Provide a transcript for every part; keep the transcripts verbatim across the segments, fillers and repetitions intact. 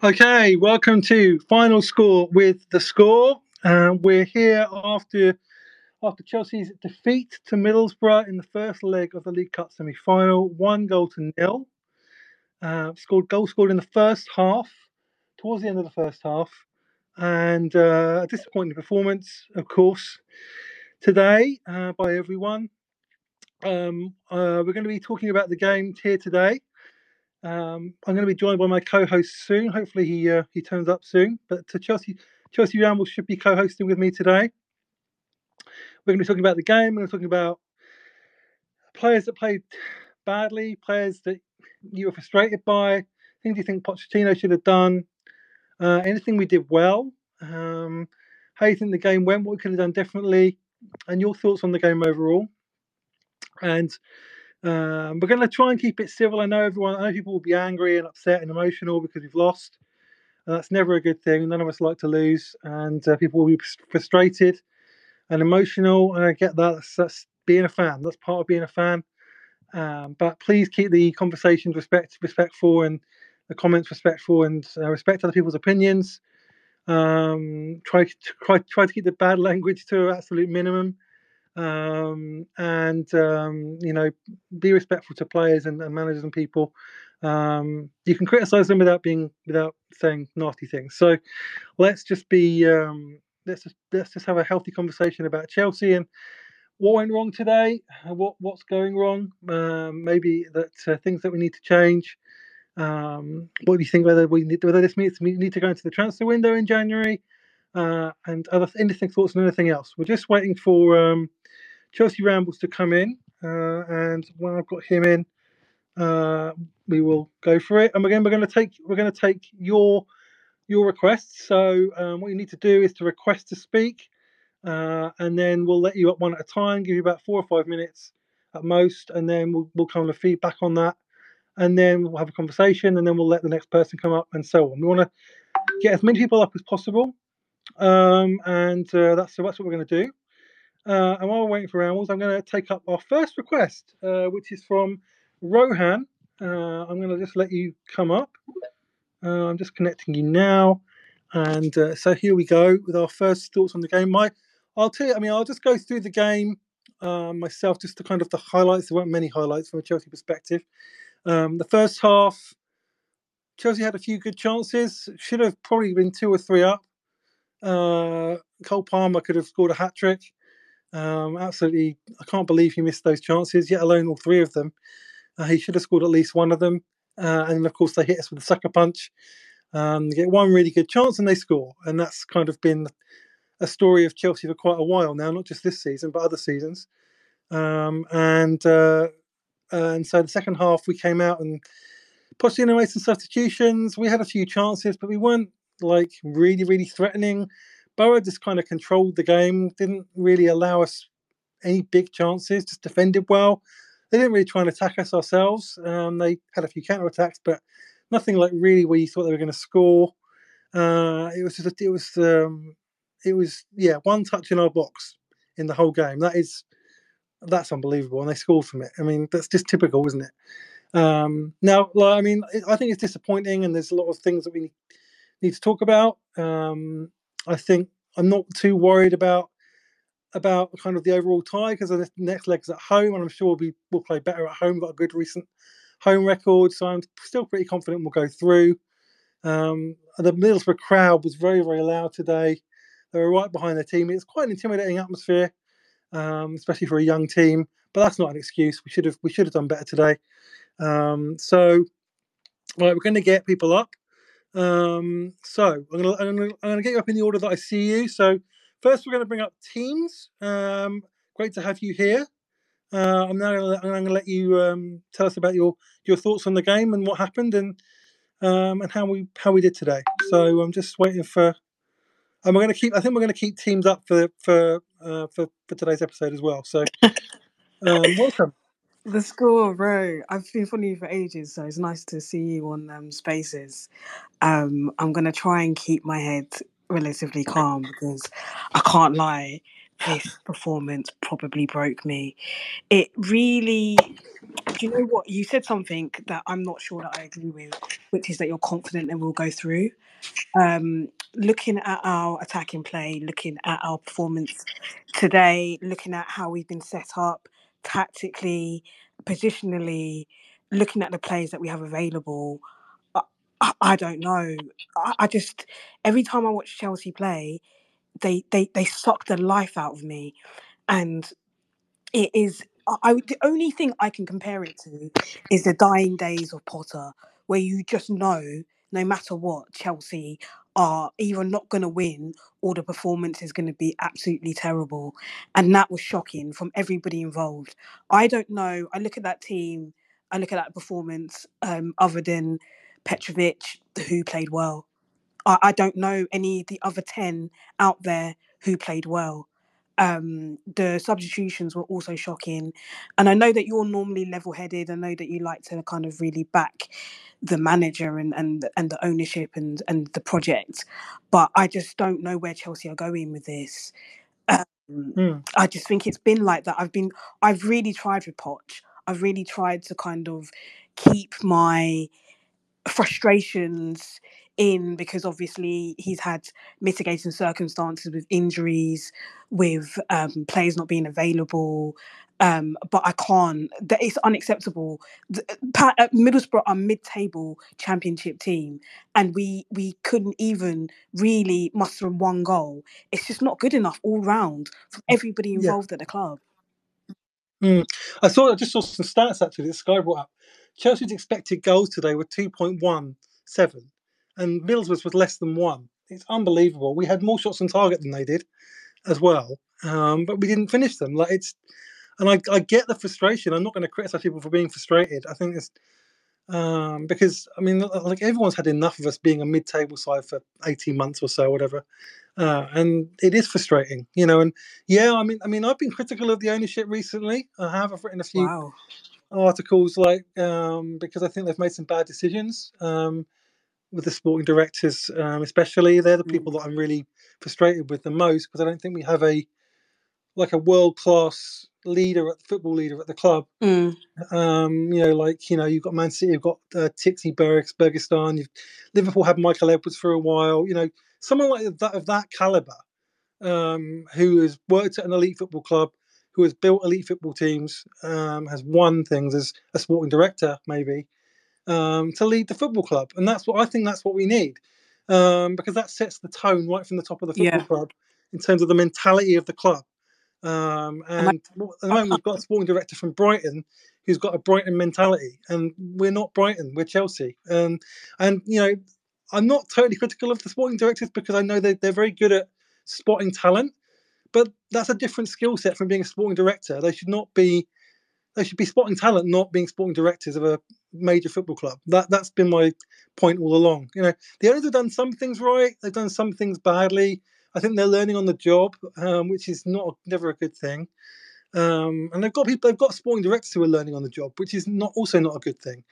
Okay, welcome to Final Score with The Score. Uh, we're here after after Chelsea's defeat to Middlesbrough in the first leg of the League Cup semi-final, one goal to nil. Uh, scored goal scored in the first half, towards the end of the first half, and uh, a disappointing performance, of course, today uh, by everyone. Um, uh, we're going to be talking about the game here today. Um, I'm going to be joined by my co-host soon. Hopefully, he uh, he turns up soon. But uh, Chelsea Chelsea Ramble should be co-hosting with me today. We're going to be talking about the game. We're going to be talking about players that played badly, players that you were frustrated by, things you think Pochettino should have done, uh, anything we did well, um, how you think the game went, what we could have done differently, and your thoughts on the game overall. And um, we're going to try and keep it civil. I know everyone, I know people will be angry and upset and emotional because we've lost. And that's never a good thing. None of us like to lose, and uh, people will be frustrated and emotional. And I get that. That's, that's being a fan. That's part of being a fan. Um, but please keep the conversations respect, respectful and the comments respectful, and uh, respect other people's opinions. Um, try to try, try to keep the bad language to an absolute minimum, um, and um, you know, be respectful to players and, and managers and people. Um, you can criticize them without being without saying nasty things. So let's just be um, let's just let's just have a healthy conversation about Chelsea and what went wrong today, what what's going wrong, um, maybe that uh, things that we need to change. Um, what do you think? Whether we need whether this means we need to go into the transfer window in January, uh, and other anything thoughts and anything else. We're just waiting for um, Chelsea Rambles to come in, uh, and when I've got him in, uh, we will go for it. And again, we're going to take we're going to take your your requests. So um, what you need to do is to request to speak, uh, and then we'll let you up one at a time, give you about four or five minutes at most, and then we'll we'll kind of feedback on that, and then we'll have a conversation, and then we'll let the next person come up, and so on. We want to get as many people up as possible, um, and uh, that's so that's what we're going to do. Uh, and while we're waiting for Rambles, I'm going to take up our first request, uh, which is from Rohan. Uh, I'm going to just let you come up. Uh, I'm just connecting you now. And uh, so here we go with our first thoughts on the game. My, I'll tell you, I mean, I'll just go through the game uh, myself, just to kind of the highlights. There weren't many highlights from a Chelsea perspective. Um, the first half, Chelsea had a few good chances. Should have probably been two or three up. Uh, Cole Palmer could have scored a hat trick. Um, absolutely, I can't believe he missed those chances, yet alone all three of them. Uh, he should have scored at least one of them. Uh, and of course, they hit us with a sucker punch. Um, they get one really good chance and they score. And that's kind of been a story of Chelsea for quite a while now, not just this season, but other seasons. Um, and uh, and so the second half, we came out and Pochettino made some substitutions. We had a few chances, but we weren't like really, really threatening. Borough just kind of controlled the game, didn't really allow us any big chances, just defended well. They didn't really try and attack us ourselves. Um, they had a few counter attacks, but nothing like really where you thought they were going to score. Uh, it was just, it was, um, it was, yeah, one touch in our box in the whole game. That is, that's unbelievable, and they scored from it. I mean, that's just typical, isn't it? Um, now, like, I mean, I think it's disappointing, and there's a lot of things that we need to talk about. Um, I think I'm not too worried about about kind of the overall tie because the next leg's at home, and I'm sure we will play better at home. We've got a good recent home record, so I'm still pretty confident we'll go through. Um, the Middlesbrough crowd was very, very loud today. They were right behind their team. It's quite an intimidating atmosphere, um, especially for a young team. But that's not an excuse. We should have we should have done better today. Um, so, right, we're going to get people up. Um, so I'm going to I'm going to get you up in the order that I see you. So first, we're going to bring up teams. Um, great to have you here. Uh, I'm now going to, I'm going to let you um, tell us about your, your thoughts on the game and what happened and um, and how we how we did today. So I'm just waiting for. And we're going to keep. I think we're going to keep teams up for for uh, for for today's episode as well. So um, welcome. The Score, bro. I've been following you for ages, so it's nice to see you on um, Spaces. Um, I'm going to try and keep my head relatively calm because I can't lie. this performance probably broke me. It really, do you know what? You said something that I'm not sure that I agree with, which is that you're confident and we'll go through. Um, looking at our attacking play, looking at our performance today, looking at how we've been set up tactically, positionally, looking at the players that we have available, I, I, I don't know. I, I just, every time I watch Chelsea play, they, they, they suck the life out of me. And it is, I, I the only thing I can compare it to is the dying days of Potter, where you just know no matter what, Chelsea are either not going to win or the performance is going to be absolutely terrible. And that was shocking from everybody involved. I don't know. I look at that team, I look at that performance, um, other than Petrovic, who played well. I, I don't know any of the other ten out there who played well. Um, the substitutions were also shocking. And I know that you're normally level headed. I know that you like to kind of really back the manager and, and, and the ownership and, and the project. But I just don't know where Chelsea are going with this. Um, Mm. I just think it's been like that. I've been, I've really tried with Poch. I've really tried to kind of keep my frustrations in, because obviously he's had mitigating circumstances with injuries, with um, players not being available. Um, but I can't. That it's unacceptable. The, Pa- uh, Middlesbrough are mid-table championship team, and we we couldn't even really muster one goal. It's just not good enough all round from everybody Yeah. involved at the club. Mm. I saw. I just saw some stats actually that Sky brought up. Chelsea's expected goals today were two point one seven, and Middlesbrough's was less than one. It's unbelievable. We had more shots on target than they did, as well, um, but we didn't finish them. Like it's, and I, I get the frustration. I'm not going to criticize people for being frustrated. I think it's um, because I mean, like everyone's had enough of us being a mid-table side for eighteen months or so, whatever. Uh, and it is frustrating, you know. And yeah, I mean, I mean, I've been critical of the ownership recently. I have. I've written a few Wow. articles, like um, because I think they've made some bad decisions um, with the sporting directors, um, especially. They're the people Mm. that I'm really frustrated with the most, because I don't think we have a like a world class leader, at football leader at the club. Mm. Um, you know, like you know, you've got Man City, you've got uh, Tixi Bergs, Bergistan. You've Liverpool had Michael Edwards for a while. You know, someone like that of that caliber, um, who has worked at an elite football club, who has built elite football teams, um, has won things as a sporting director, maybe, um, to lead the football club. And that's what I think. That's what we need, um, because that sets the tone right from the top of the football Yeah. club in terms of the mentality of the club. Um, And I, and at the I, moment, we've got a sporting director from Brighton who's got a Brighton mentality, and we're not Brighton, we're Chelsea. Um, and you know, I'm not totally critical of the sporting directors, because I know they they're very good at spotting talent, but that's a different skill set from being a sporting director. They should not be. They should be spotting talent, not being sporting directors of a major football club. That that's been my point all along. You know, the owners have done some things right. They've done some things badly. I think they're learning on the job, um, which is not never a good thing. Um, and they've got people. They've got sporting directors who are learning on the job, which is not also not a good thing.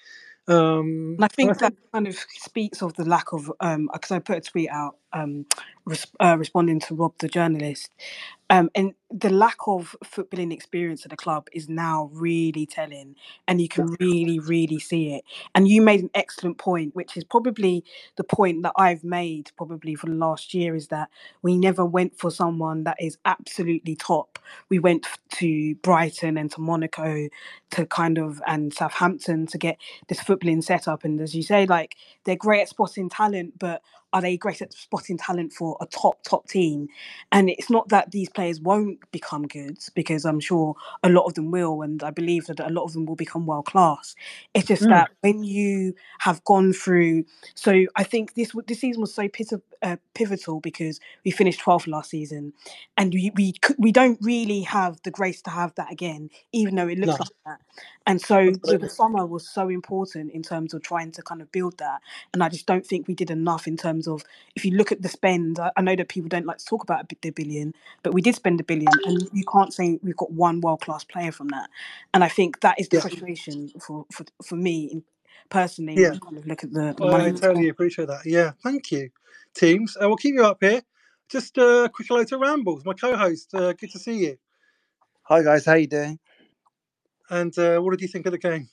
Um, And I and I think that think, kind of speaks of the lack of, um, because I put a tweet out um, res- uh, responding to Rob, the journalist, um, and the lack of footballing experience at the club is now really telling, and you yeah, can really, really see it. And you made an excellent point, which is probably the point that I've made probably for the last year, is that we never went for someone that is absolutely top. We went f- to Brighton and to Monaco to kind of, and Southampton, to get this footballing setup. And as you say, like, they're great at spotting talent, but are they great at spotting talent for a top top team? And it's not that these players won't become good, because I'm sure a lot of them will, and I believe that a lot of them will become world class. It's just mm, that when you have gone through, so I think this this season was so pit- uh, pivotal, because we finished twelfth last season, and we we cou- we don't really have the grace to have that again, even though it looks no, like that. And so the, the absolutely. summer was so important in terms of trying to kind of build that. And I just don't think we did enough in terms of, if you look at the spend, I, I know that people don't like to talk about the billion, but we did spend a billion, and you can't say we've got one world class player from that. And I think that is the Yeah, frustration for for, for me in, personally, when yeah. you kind of look at the, the I, money I we spent. totally appreciate that. Yeah, thank you, teams. Uh, we'll keep you up here. just a uh, quick hello to Rambles, my co-host. Uh, good to see you. Hi guys, how you doing? And uh, what did you think of the game?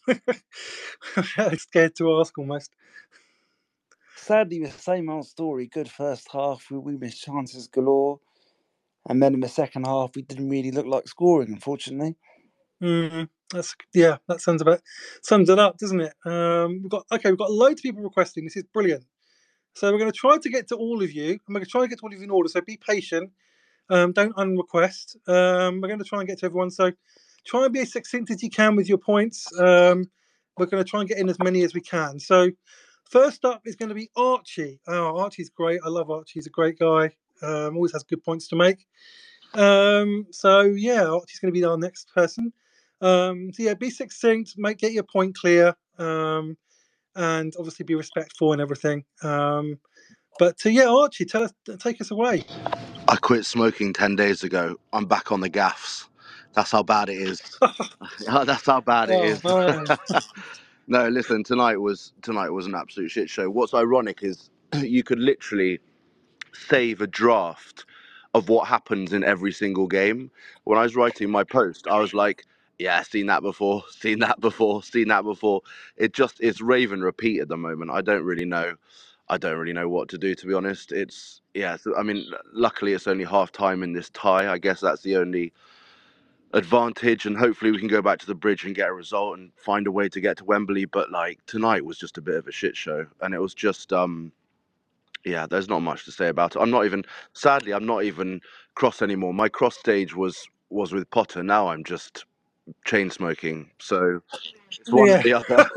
I'm scared to ask almost. Sadly, the same old story. Good first half, we, we missed chances galore, and then in the second half, we didn't really look like scoring, unfortunately. Mm, that's yeah, that sums about sums it up, doesn't it? Um, we've got okay, we've got loads of people requesting. This is brilliant. So we're going to try to get to all of you. I'm going to try and get to all of you in order. So be patient. Um, don't unrequest. Um, we're going to try and get to everyone. So try and be as succinct as you can with your points. Um, we're going to try and get in as many as we can. So first up is going to be Archie. Oh, Archie's great. I love Archie. He's a great guy. Um, always has good points to make. Um, so yeah, Archie's going to be our next person. Um, so yeah, be succinct. Make get your point clear. Um, and obviously be respectful and everything. Um, but uh, yeah, Archie, tell us, take us away. I quit smoking ten days ago. I'm back on the gaffs. That's how bad it is. That's how bad it is. Oh, No, listen. Tonight was tonight was an absolute shit show. What's ironic is you could literally save a draft of what happens in every single game. When I was writing my post, I was like, "Yeah, seen that before. Seen that before. Seen that before." It just it's rave and repeat at the moment. I don't really know. I don't really know what to do, to be honest. It's yeah. So, I mean, luckily it's only half time in this tie. I guess that's the only advantage, and hopefully we can go back to the bridge and get a result and find a way to get to Wembley. But like tonight was just a bit of a shit show, and it was just um yeah. There's not much to say about it. I'm not even sadly I'm not even cross anymore. My cross stage was was with Potter. Now I'm just chain smoking. So it's one or yeah. the other.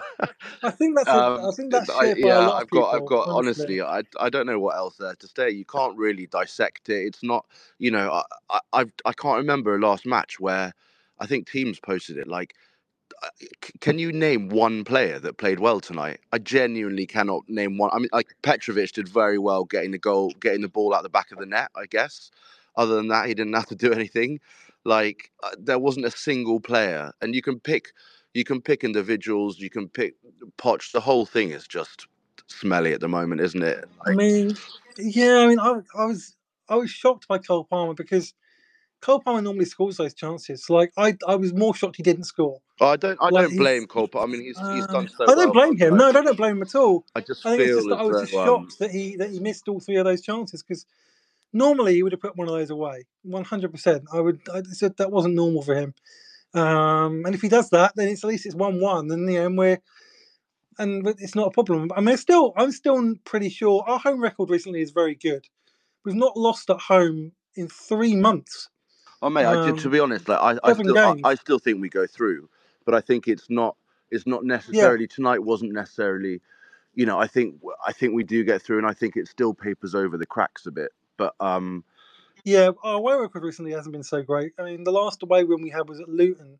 I think that's a, Um, I think that's I, shared by a yeah, lot of I've got, I've people. got. Honestly, Honestly, I, I don't know what else there to say. You can't really dissect it. It's not, you know, I, I, I've, I can't remember a last match where, I think teams posted it. Like, uh, c- can you name one player that played well tonight? I genuinely cannot name one. I mean, like Petrovic did very well getting the goal, getting the ball out the back of the net. I guess. Other than that, he didn't have to do anything. Like, uh, there wasn't a single player, and you can pick, you can pick individuals, you can pick Poch. The whole thing is just smelly at the moment, isn't it? I Like, mean, yeah, I mean, I, I was, I was shocked by Cole Palmer because Cole Palmer normally scores those chances. Like, I, I was more shocked he didn't score. oh, I don't, I Like, don't blame he's, Cole. But I mean, he's he's um, done so I don't well. blame But him. I, No, I don't blame him at all. I just I think it's just feel that I as was just though um, shocked that he that he missed all three of those chances because normally he would have put one of those away, one hundred percent. I would. I said that wasn't normal for him. Um, and if he does that, then it's at least it's one-one, and you know, and we're and it's not a problem. I mean, still, I'm still pretty sure our home record recently is very good. We've not lost at home in three months. oh mate, I did. To Um, be honest, like I, I seven still, I, games. I still think we go through. But I think it's not, it's not Yeah, necessarily tonight. Wasn't necessarily, you know. I think, I think we do get through, and I think it still papers over the cracks a bit. But um, yeah. Our away record recently hasn't been so great. I mean, the last away win we had was at Luton.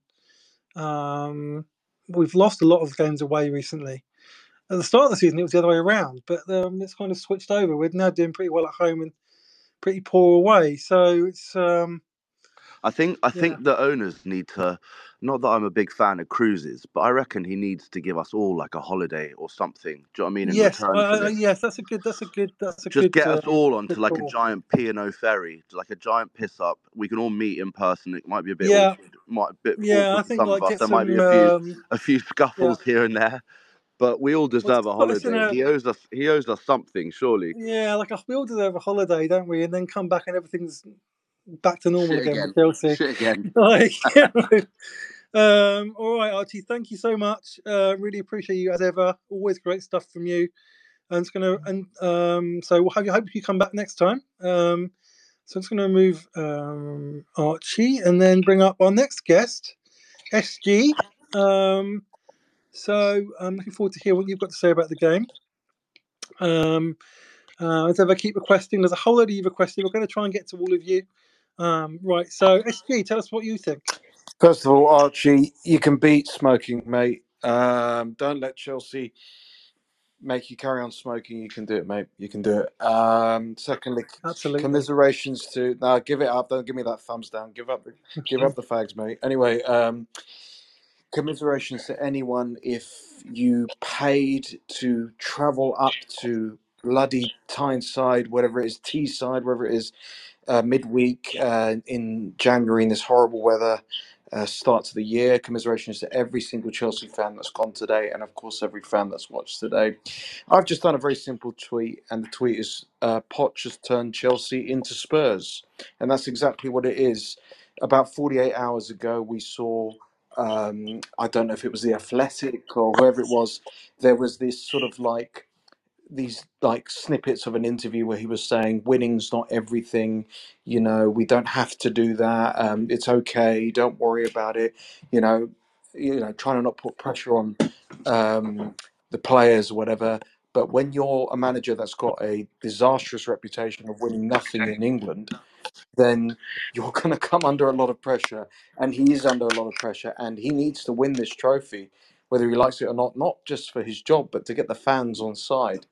Um, we've lost a lot of games away recently. At the start of the season, it was the other way around, but um, it's kind of switched over. We're now doing pretty well at home and pretty poor away. So it's um, I think, I yeah, think the owners need to. Not that I'm a big fan of cruises, but I reckon he needs to give us all like a holiday or something. Do you know what I mean? In yes, I, return for I, this. yes. That's a good. That's a good. That's a Just good. get us Um, all onto good like a call. giant P and O ferry, like a giant piss up. We can all meet in person. It might be a bit Yeah, awkward, might a bit yeah. I awkward for think some of like us. get There might be some. a few, Um, a few yeah. scuffles here and there, but we all Well, deserve just a put us in holiday. a He owes us. He owes us something, surely. yeah, like a, we all deserve a holiday, don't we? And then come back and everything's back to normal Shit again with again. Chelsea. Shit again. Like, you know. um, all right, Archie. Thank you so much. Uh, really appreciate you as ever. Always great stuff from you. And it's gonna and um, so we'll have you. Hope you come back next time. Um, so it's gonna move um, Archie and then bring up our next guest, S G. Um, so I'm looking forward to hear what you've got to say about the game. Um, uh, as ever, keep requesting. There's a whole load of you requested. We're going to try and get to all of you. Um, right. So S G, tell us what you think. First of all, Archie, you can beat smoking, mate. Um, don't let Chelsea make you carry on smoking. You can do it, mate. You can do it. Um, secondly, Absolutely. commiserations to now. Give it up. Don't give me that thumbs down. Give up. The, give up the fags, mate. Anyway, um, commiserations to anyone if you paid to travel up to bloody Tyneside, whatever it is, Teesside, wherever it is, uh, midweek uh, in January in this horrible weather. Uh, start to the year. Commiserations to every single Chelsea fan that's gone today, and of course every fan that's watched today. I've just done a very simple tweet, and the tweet is uh, Poch has turned Chelsea into Spurs, and that's exactly what it is. About forty-eight hours ago, we saw, um, I don't know if it was the Athletic or whoever it was, there was this sort of like these like snippets of an interview where he was saying winning's not everything, you know, we don't have to do that, um, it's okay, don't worry about it, you know, you know, trying to not put pressure on um, the players or whatever. But when you're a manager that's got a disastrous reputation of winning nothing in England, then you're going to come under a lot of pressure, and he is under a lot of pressure, and he needs to win this trophy, whether he likes it or not, not just for his job, but to get the fans on side.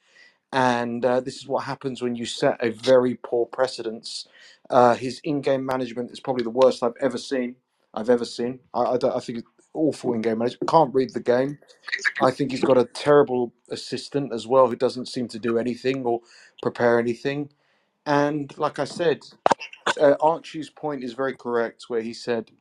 And uh, this is what happens when you set a very poor precedence. Uh, his in-game management is probably the worst I've ever seen. I've ever seen. I, I, don't, I think it's awful in-game management. Can't read the game. I think he's got a terrible assistant as well, who doesn't seem to do anything or prepare anything. And like I said, uh, Archie's point is very correct, where he said,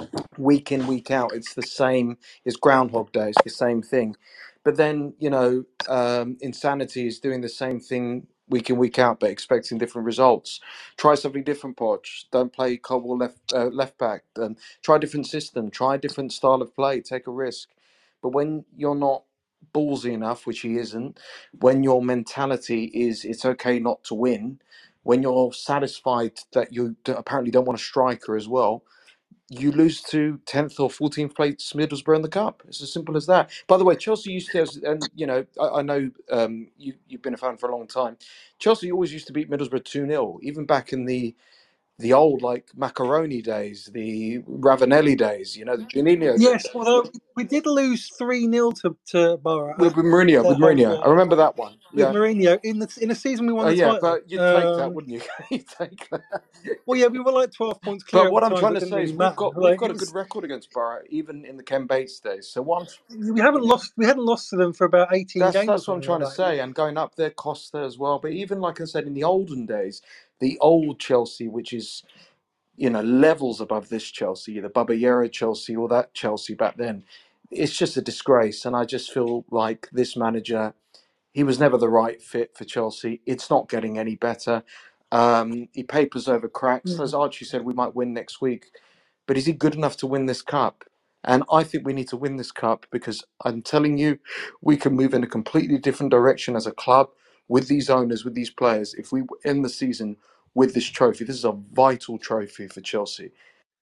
week in, week out, it's the same. It's Groundhog Day. It's the same thing. But then, you know, um, insanity is doing the same thing week in, week out, but expecting different results. Try something different, Poch. Don't play Cobble left uh, left back. Um, try a different system. Try a different style of play. Take a risk. But when you're not ballsy enough, which he isn't, when your mentality is it's okay not to win, when you're satisfied that you d- apparently don't want a striker as well, you lose to tenth or fourteenth place Middlesbrough in the cup. It's as simple as that. By the way, Chelsea used to have, and you know, I, I know um, you, you've been a fan for a long time. Chelsea always used to beat Middlesbrough two nil, even back in the the old like Macaroni days, the Ravanelli days, you know, the Juninho days. Yes, although we did lose three nil to, to Borough With, at, with Mourinho, at with Old Mourinho. I Firm remember that one. with Yeah. Mourinho in the in a season we won Uh, the yeah, title. but you'd take that, Um, wouldn't you? You'd take that. well, yeah, we were like twelve points clear But at the what I'm time, trying but to it didn't say really is we've matter. got we've Like got it a good was, record against Borough, even in the Ken Bates days. So once we haven't lost. We hadn't lost to them for about eighteen That's games or that's what I'm something trying like to that. say. And going up there Costa as well. But even like I said, in the olden days, the old Chelsea, which is you know levels above this Chelsea, the Babayera Chelsea, or that Chelsea back then, it's just a disgrace. And I just feel like this manager, he was never the right fit for Chelsea. It's not getting any better. Um, he papers over cracks. As Mm. Archie said, we might win next week. But is he good enough to win this cup? And I think we need to win this cup because I'm telling you, we can move in a completely different direction as a club with these owners, with these players. If we end the season with this trophy, this is a vital trophy for Chelsea.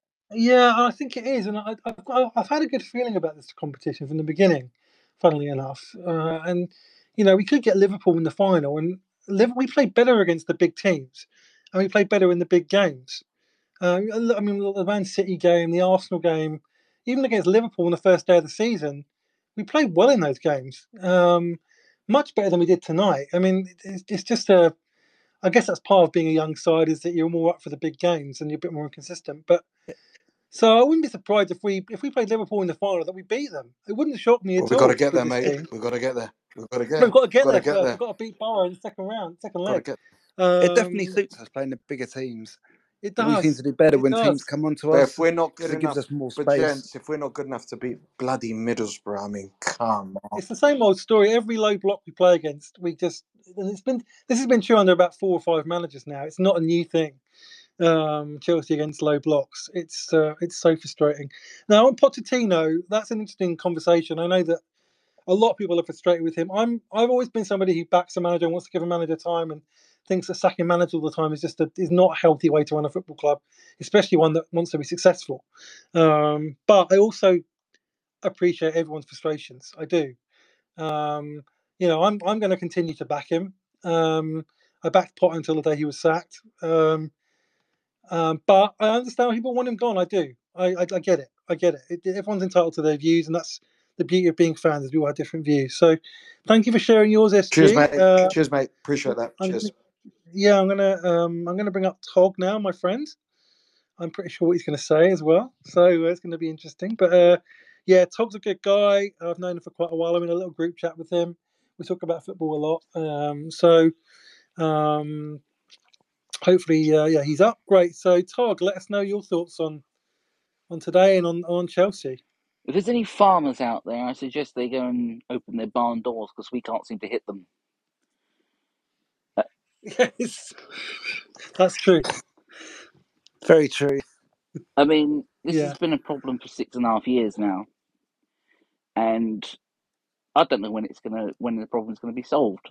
Yeah, I think it is, and I, I've got, I've had a good feeling about this competition from the beginning. Funnily enough, uh, and you know we could get Liverpool in the final, and Liv- we played better against the big teams, and we played better in the big games. Uh, I mean, the Man City game, the Arsenal game, even against Liverpool on the first day of the season, we played well in those games. Um, much better than we did tonight. I mean, it's, it's just a. I guess that's part of being a young side is that you're more up for the big games and you're a bit more inconsistent. But so I wouldn't be surprised if we if we played Liverpool in the final that we beat them. It wouldn't shock me Well, at we've got to all get with there, this mate. team. We've got to get there. We've got to get. We've got to get Got to there get first. We've there. got to beat Borough in the second round, second Got to leg. get. It definitely Um, suits us playing the bigger teams. it We seem does. to do better It when teams does. come onto But if us we're not good because it gives enough, us more but space. gents, if we're not good enough to beat bloody Middlesbrough, I mean, come on. It's the same old story. Every low block we play against, we just and it's been this has been true under about four or five managers now. It's not a new thing. Um, Chelsea against low blocks. It's uh, it's so frustrating. Now on Pochettino, that's an interesting conversation. I know that a lot of people are frustrated with him. I'm I've always been somebody who backs a manager and wants to give a manager time and thinks that sacking managers all the time is just a, is not a healthy way to run a football club, especially one that wants to be successful. Um, but I also appreciate everyone's frustrations. I do. Um, you know, I'm I'm going to continue to back him. Um, I backed Potter until the day he was sacked. Um, um, but I understand why people want him gone. I do. I, I, I get it. I get it. it. Everyone's entitled to their views, and that's the beauty of being fans. Is we all have different views. So, thank you for sharing yours, Cheers, S G. mate. Uh, Cheers, mate. Appreciate that. I'm Cheers. gonna, yeah, I'm gonna um, I'm gonna bring up Tog now, my friend. I'm pretty sure what he's going to say as well. So uh, it's going to be interesting. But uh, yeah, Tog's a good guy. I've known him for quite a while. I'm in a little group chat with him. We talk about football a lot. Um, so um, hopefully, uh, yeah, he's up. Great. So Tog, let us know your thoughts on on today and on on Chelsea. If there's any farmers out there, I suggest they go and open their barn doors because we can't seem to hit them. Yes, that's true. Very true. I mean, this Yeah. has been a problem for six and a half years now, and I don't know when it's gonna when the problem's gonna be solved.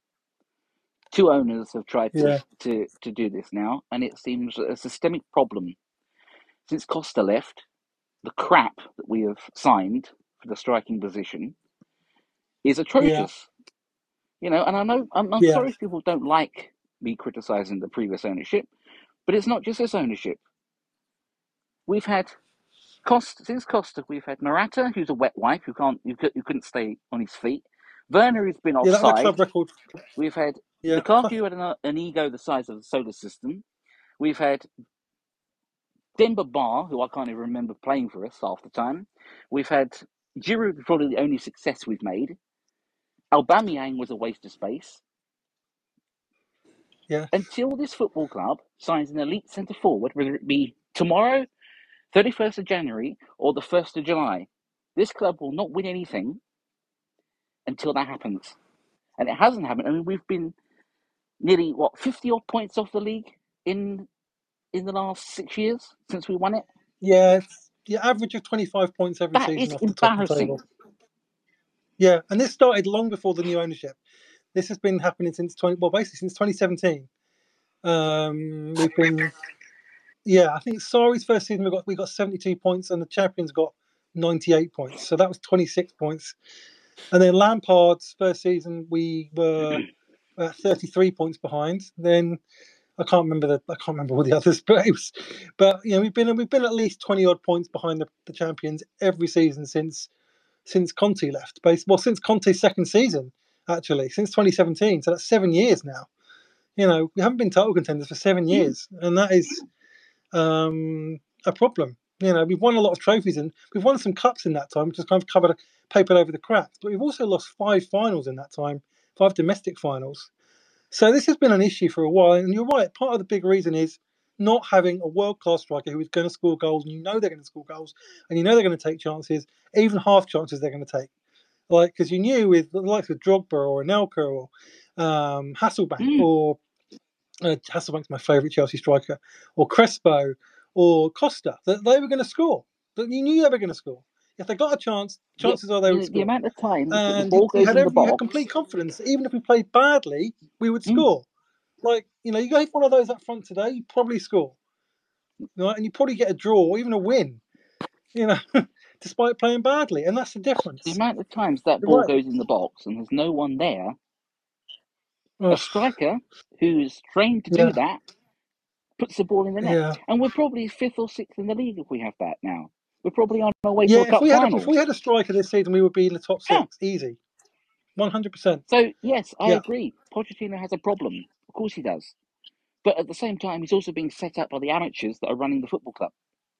Two owners have tried to, Yeah. to, to do this now, and it seems a systemic problem. Since Costa left, the crap that we have signed for the striking position is atrocious. You know, and I know I'm, I'm Yeah. sorry if people don't like me criticising the previous ownership, but it's not just this ownership. We've had Costa since Costa. We've had Morata, who's a wet wipe, who can't, who, who couldn't stay on his feet. Werner has been Yeah, that was a offside. club record. We've had Yeah. Lukaku, who had an, an ego the size of the solar system. We've had Demba Ba, who I can't even remember playing for us half the time. We've had Giroud, probably the only success we've made. Aubameyang was a waste of space. Yeah. Until this football club signs an elite centre forward, whether it be tomorrow, thirty-first of January, or the first of July, this club will not win anything until that happens. And it hasn't happened. I mean, we've been nearly, what, fifty odd points off the league in in the last six years since we won it? Yeah, it's the average of twenty-five points every That season is off the top of the embarrassing. table. Yeah, and this started long before the new ownership. This has been happening since twenty well, basically since twenty seventeen. Um, we've been, yeah, I think Sarri's first season we got we got seventy-two points, and the champions got ninety-eight points. So that was twenty-six points. And then Lampard's first season we were uh, thirty-three points behind. Then I can't remember the I can't remember all the others, but it was, but you know we've been we've been at least twenty odd points behind the, the champions every season since since Conte left. Well, since Conte's second season actually, since twenty seventeen. So that's seven years now. You know we haven't been title contenders for seven years, and that is um, a problem. You know we've won a lot of trophies and we've won some cups in that time, which has kind of covered papered over the cracks. But we've also lost five finals in that time, five domestic finals. So this has been an issue for a while, and you're right. Part of the big reason is not having a world-class striker who is going to score goals, and you know they're going to score goals, and you know they're going to take chances, even half chances they're going to take. Like because you knew with the likes of Drogba or Anelka or um, Hasselbank Mm. or uh, Hasselbank's my favourite Chelsea striker, or Crespo or Costa that they were going to score. That you knew they were going to score. If they got a chance, chances the, are they the, would the score. amount of times that the And you, ball you goes had in the every you had box. complete confidence that even if we played badly, we would Mm. score. Like you know, you gave one of those up front today, you probably score, right? And you probably get a draw or even a win, you know, despite playing badly, and that's the difference. The amount of times that You're ball right. goes in the box and there's no one there, Ugh, a striker who's trained to yeah, do that puts the ball in the net. yeah, And we're probably fifth or sixth in the league if we have that now. We're probably on our way to yeah. a If cup we had a, final. if we had a striker this season, we would be in the top Yeah. six, easy, one hundred percent. So, yes, I Yeah. agree. Pochettino has a problem. Of course he does. But at the same time, he's also being set up by the amateurs that are running the football club.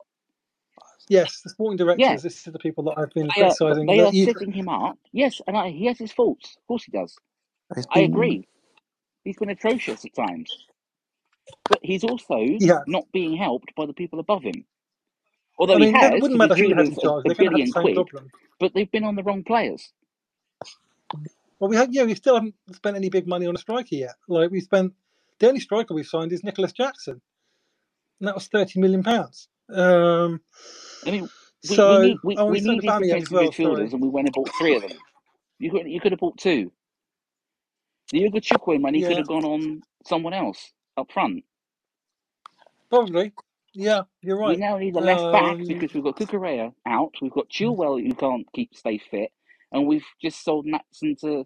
Yes, the sporting directors. Yeah. This is the people that I've been They are, criticising. they that are you, setting him up. Yes, and I, he has his faults. Of course he does. It's I been- agree. He's been atrocious at times. But he's also yeah. not being helped by the people above him. Although I mean, he it has, wouldn't because matter he's who treated has us in a, charge; a they're going to have billion the same quid, problem. but they've been on the wrong players. Well, we have, yeah, we still haven't spent any big money on a striker yet. Like we spent, the only striker we've signed is Nicholas Jackson, and that was thirty million pounds. Um, I mean, we, so we need we, oh, we we signed needed Aubameyang as defensive well. midfielders, Sorry, and we went and bought three of them. You could you could have bought two. The Ugo Chukwu money could yeah, have gone on someone else up front. probably, yeah, you're We right. now need a left back Um, because we've got Kukurea out, we've got Chilwell who can't keep stay fit, and we've just sold Natson to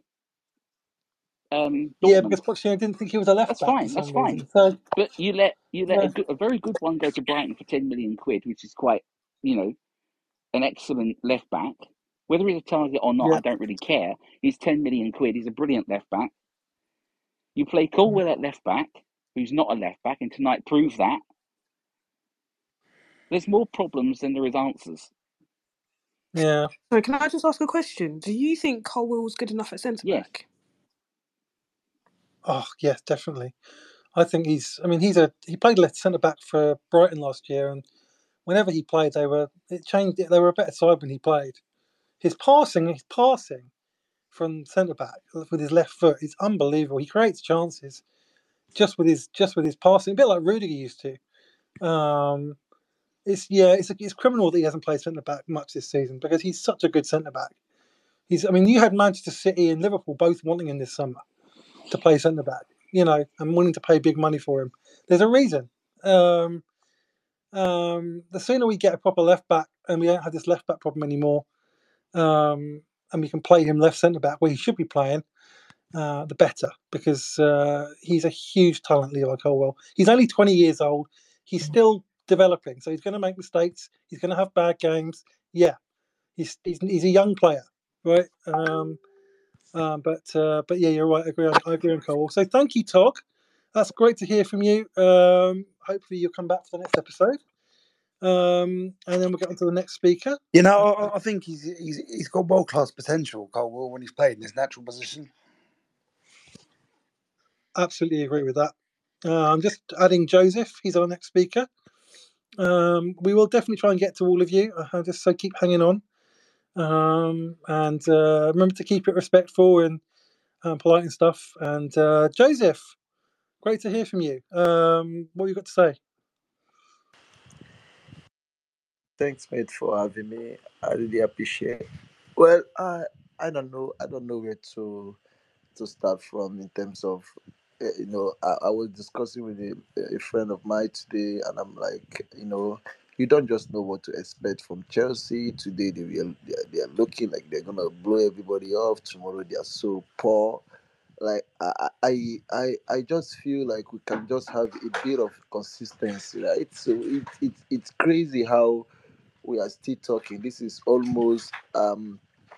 um, yeah, Dortmund. because Pochettino didn't think he was a left That's back for fine. That's some fine. reason. So But you let you let yeah, a, good, a very good one go to Brighton for ten million quid, which is quite, you know, an excellent left back. Whether he's a target or not, yeah, I don't really care. He's ten million quid. He's a brilliant left back. You play Colwell at left back, who's not a left back, and tonight proved that. There's more problems than there is answers. Yeah. So can I just ask a question? Do you think Colwell's good enough at centre Yes. back? Oh, yes, definitely. I think he's. I mean, he's a. He played left centre back for Brighton last year, and whenever he played, they were. It changed. They were a better side when he played. His passing, his passing from centre back with his left foot is unbelievable. He creates chances just with his just with his passing, a bit like Rudiger used to. Um, it's yeah, it's it's criminal that he hasn't played centre back much this season because he's such a good centre back. He's. I mean, you had Manchester City and Liverpool both wanting him this summer to play centre back, you know, and willing to pay big money for him. There's a reason. Um, um, the sooner we get a proper left back and we don't have this left back problem anymore, um, and we can play him left centre back where he should be playing, uh, the better, because uh, he's a huge talent, Levi Colwill. He's only twenty years old. He's still developing, so he's going to make mistakes. He's going to have bad games. Yeah, he's he's, he's a young player, right? Um, um, but uh, but yeah, you're right. I agree on, I agree on Colwill. So thank you, Tog. That's great to hear from you. Um, hopefully you'll come back for the next episode. Um, and then we'll get on to the next speaker. You know, I, I think he's, he's he's got world class potential, Colwell, when he's played in his natural position. Absolutely agree with that. Uh, I'm just adding Joseph. He's our next speaker. Um, we will definitely try and get to all of you. Uh, just so keep hanging on. Um, and uh, remember to keep it respectful and um, polite and stuff. And uh, Joseph, great to hear from you. Um, what have you got to say? Thanks, mate, for having me. I really appreciate it. Well, I I don't know. I don't know where to to start from in terms of, uh, you know, I, I was discussing with a, a friend of mine today, and I'm like, you know, you don't just know what to expect from Chelsea today. They will, they are, they are looking like they're gonna blow everybody off. Tomorrow they are so poor. Like I, I, I, I just feel like we can just have a bit of consistency, right? So it, it, it's crazy how we are still talking. This is almost um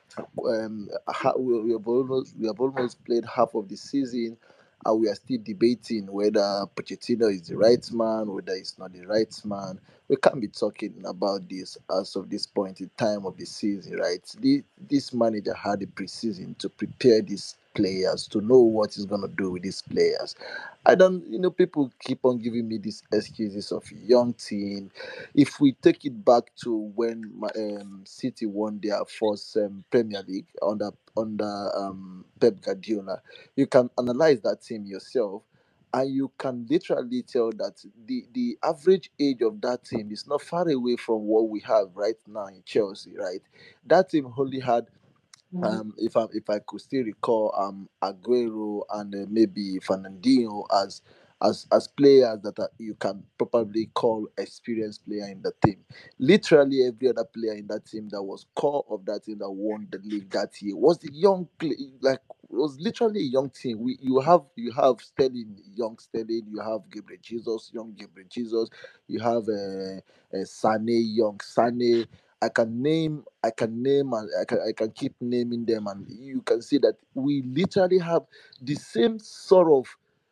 um ha- we, we have almost we have almost played half of the season, and we are still debating whether Pochettino is the right man, whether he's not the right man. We can't be talking about this as of this point in time of the season, right? The, this manager had a preseason to prepare these players to know what he's gonna do with these players. I don't, you know, people keep on giving me these excuses of young team. If we take it back to when my, um, City won their first um, Premier League under under um, Pep Guardiola, you can analyze that team yourself, and you can literally tell that the the average age of that team is not far away from what we have right now in Chelsea. Right, that team only had um, if I if I could still recall, um, Aguero and uh, maybe Fernandinho as as as players that are, you can probably call experienced player in the team. Literally every other player in that team that was core of that team that won the league that year was the young play, like it was literally a young team. We you have you have Sterling, young Sterling, you have Gabriel Jesus, young Gabriel Jesus, you have uh, uh, Sane, young Sane. I can name, I can name, and I can, I can keep naming them, and you can see that we literally have the same sort of,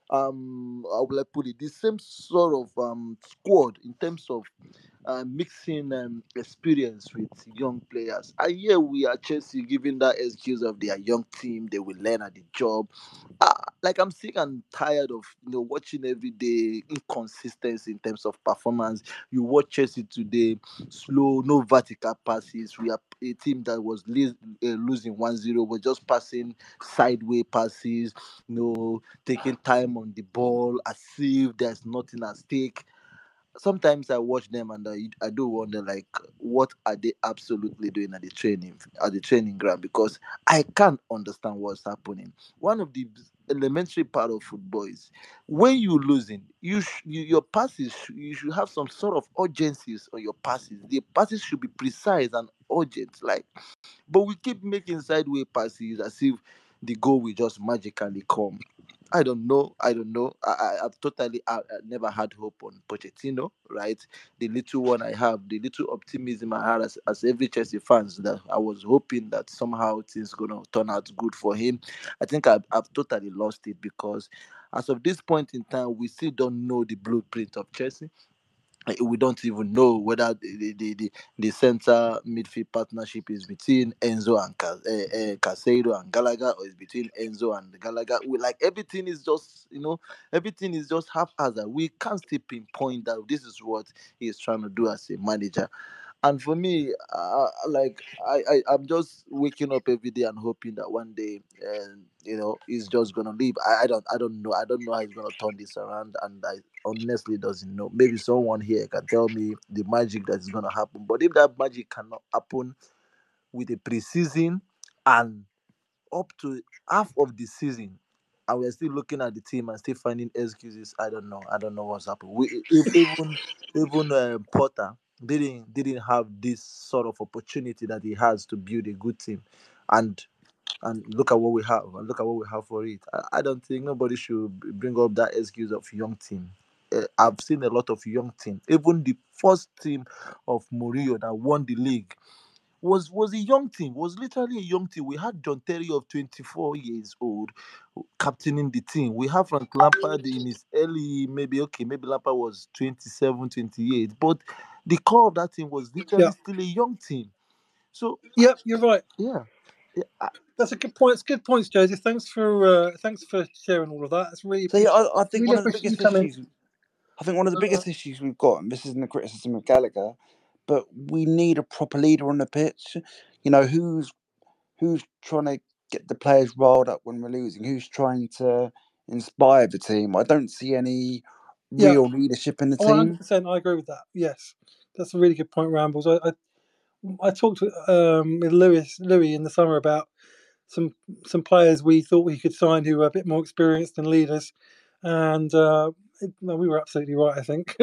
um, how will I put it, the same sort of um squad in terms of uh, mixing um, experience with young players. And here we are Chelsea giving that excuse of their young team, they will learn at the job. Uh, like I'm sick and tired of you know watching every day inconsistency in terms of performance. You watch Chelsea today, slow, no vertical passes. We are a team that was le- uh, losing one zero, was just passing sideways passes, you know, taking time on the ball as if there's nothing at stake. Sometimes I watch them and I, I do wonder like what are they absolutely doing at the training at the training ground, because I can't understand what's happening. One of the elementary part of football is when you're losing, you, sh- you your passes sh- you should have some sort of urgencies on your passes. The passes should be precise and urgent, like, but we keep making sideways passes as if the goal will just magically come. I don't know. I don't know. I, I, I've totally I, I never had hope on Pochettino, right? The little one I have, the little optimism I had as, as every Chelsea fans, that I was hoping that somehow things gonna turn out good for him. I think I've, I've totally lost it, because as of this point in time, we still don't know the blueprint of Chelsea. we don't even know whether the the, the, the center midfield partnership is between Enzo and Ca- uh, uh, Casado and Gallagher, or is between Enzo and Gallagher. We like everything is just you know everything is just haphazard. We can't still pinpoint that this is what he's trying to do as a manager. And for me, uh, like I, I I'm just waking up every day and hoping that one day, and you know he's just gonna leave. I, I don't I don't know I don't know how he's gonna turn this around, and I honestly doesn't know. Maybe someone here can tell me the magic that is gonna happen. But if that magic cannot happen with a preseason and up to half of the season, and we're still looking at the team and still finding excuses. I don't know. I don't know what's happened. We if, even even uh, Potter didn't didn't have this sort of opportunity that he has to build a good team, and and look at what we have and look at what we have for it. I, I don't think nobody should b- bring up that excuse of young team. Uh, I've seen a lot of young team. Even the first team of Mourinho that won the league was was a young team, was literally a young team. We had John Terry of twenty-four years old captaining the team. We have Frank Lampard in his early, maybe okay, maybe Lampard was twenty-seven, twenty-eight, but the core of that team was Yeah, literally still a young team. So yep, you're right. yeah, yeah. I- That's a good point. It's good points, Joseph. Thanks for uh, thanks for sharing all of that. It's really So yeah, appreciate I, I think really one of the appreciate you biggest coming. issues, I think one of the Uh, biggest issues we've got, and this isn't a criticism of Gallagher, but we need a proper leader on the pitch. You know, who's who's trying to get the players riled up when we're losing? Who's trying to inspire the team? I don't see any yeah, real leadership in the one hundred team. percent. I agree with that. Yes, that's a really good point, Rambles. I I, I talked um, with Lewis Louis in the summer about some some players we thought we could sign who were a bit more experienced and leaders, and uh, it, well, we were absolutely right, I think,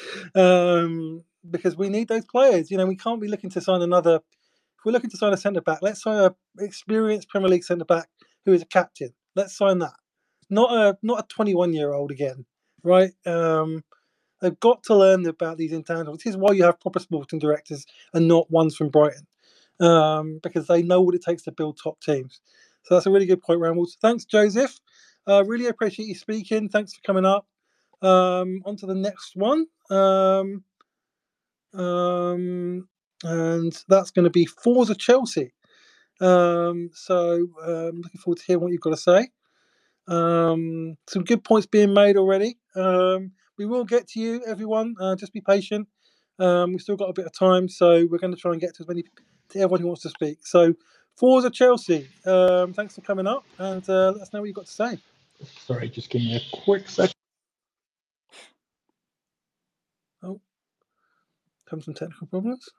um, because we need those players. You know, we can't be looking to sign another. If we're looking to sign a centre back, let's sign a experienced Premier League centre back who is a captain. Let's sign that, not a not a twenty-one year old again, right? Um, they've got to learn about these intangibles. This is why you have proper sporting directors and not ones from Brighton, um, because they know what it takes to build top teams. So that's a really good point, Rambles. Thanks, Joseph. Uh, really appreciate you speaking. Thanks for coming up. Um, on to the next one. Um, um, and that's going to be Forza Chelsea. Um, so um, looking forward to hearing what you've got to say. Um, some good points being made already. Um, we will get to you, everyone. Uh, just be patient. Um, we've still got a bit of time, so we're going to try and get to as many to everyone who wants to speak. So, Forza Chelsea, um, thanks for coming up, and uh, let us know what you've got to say. Sorry, just give me a quick second. Oh, having some technical problems.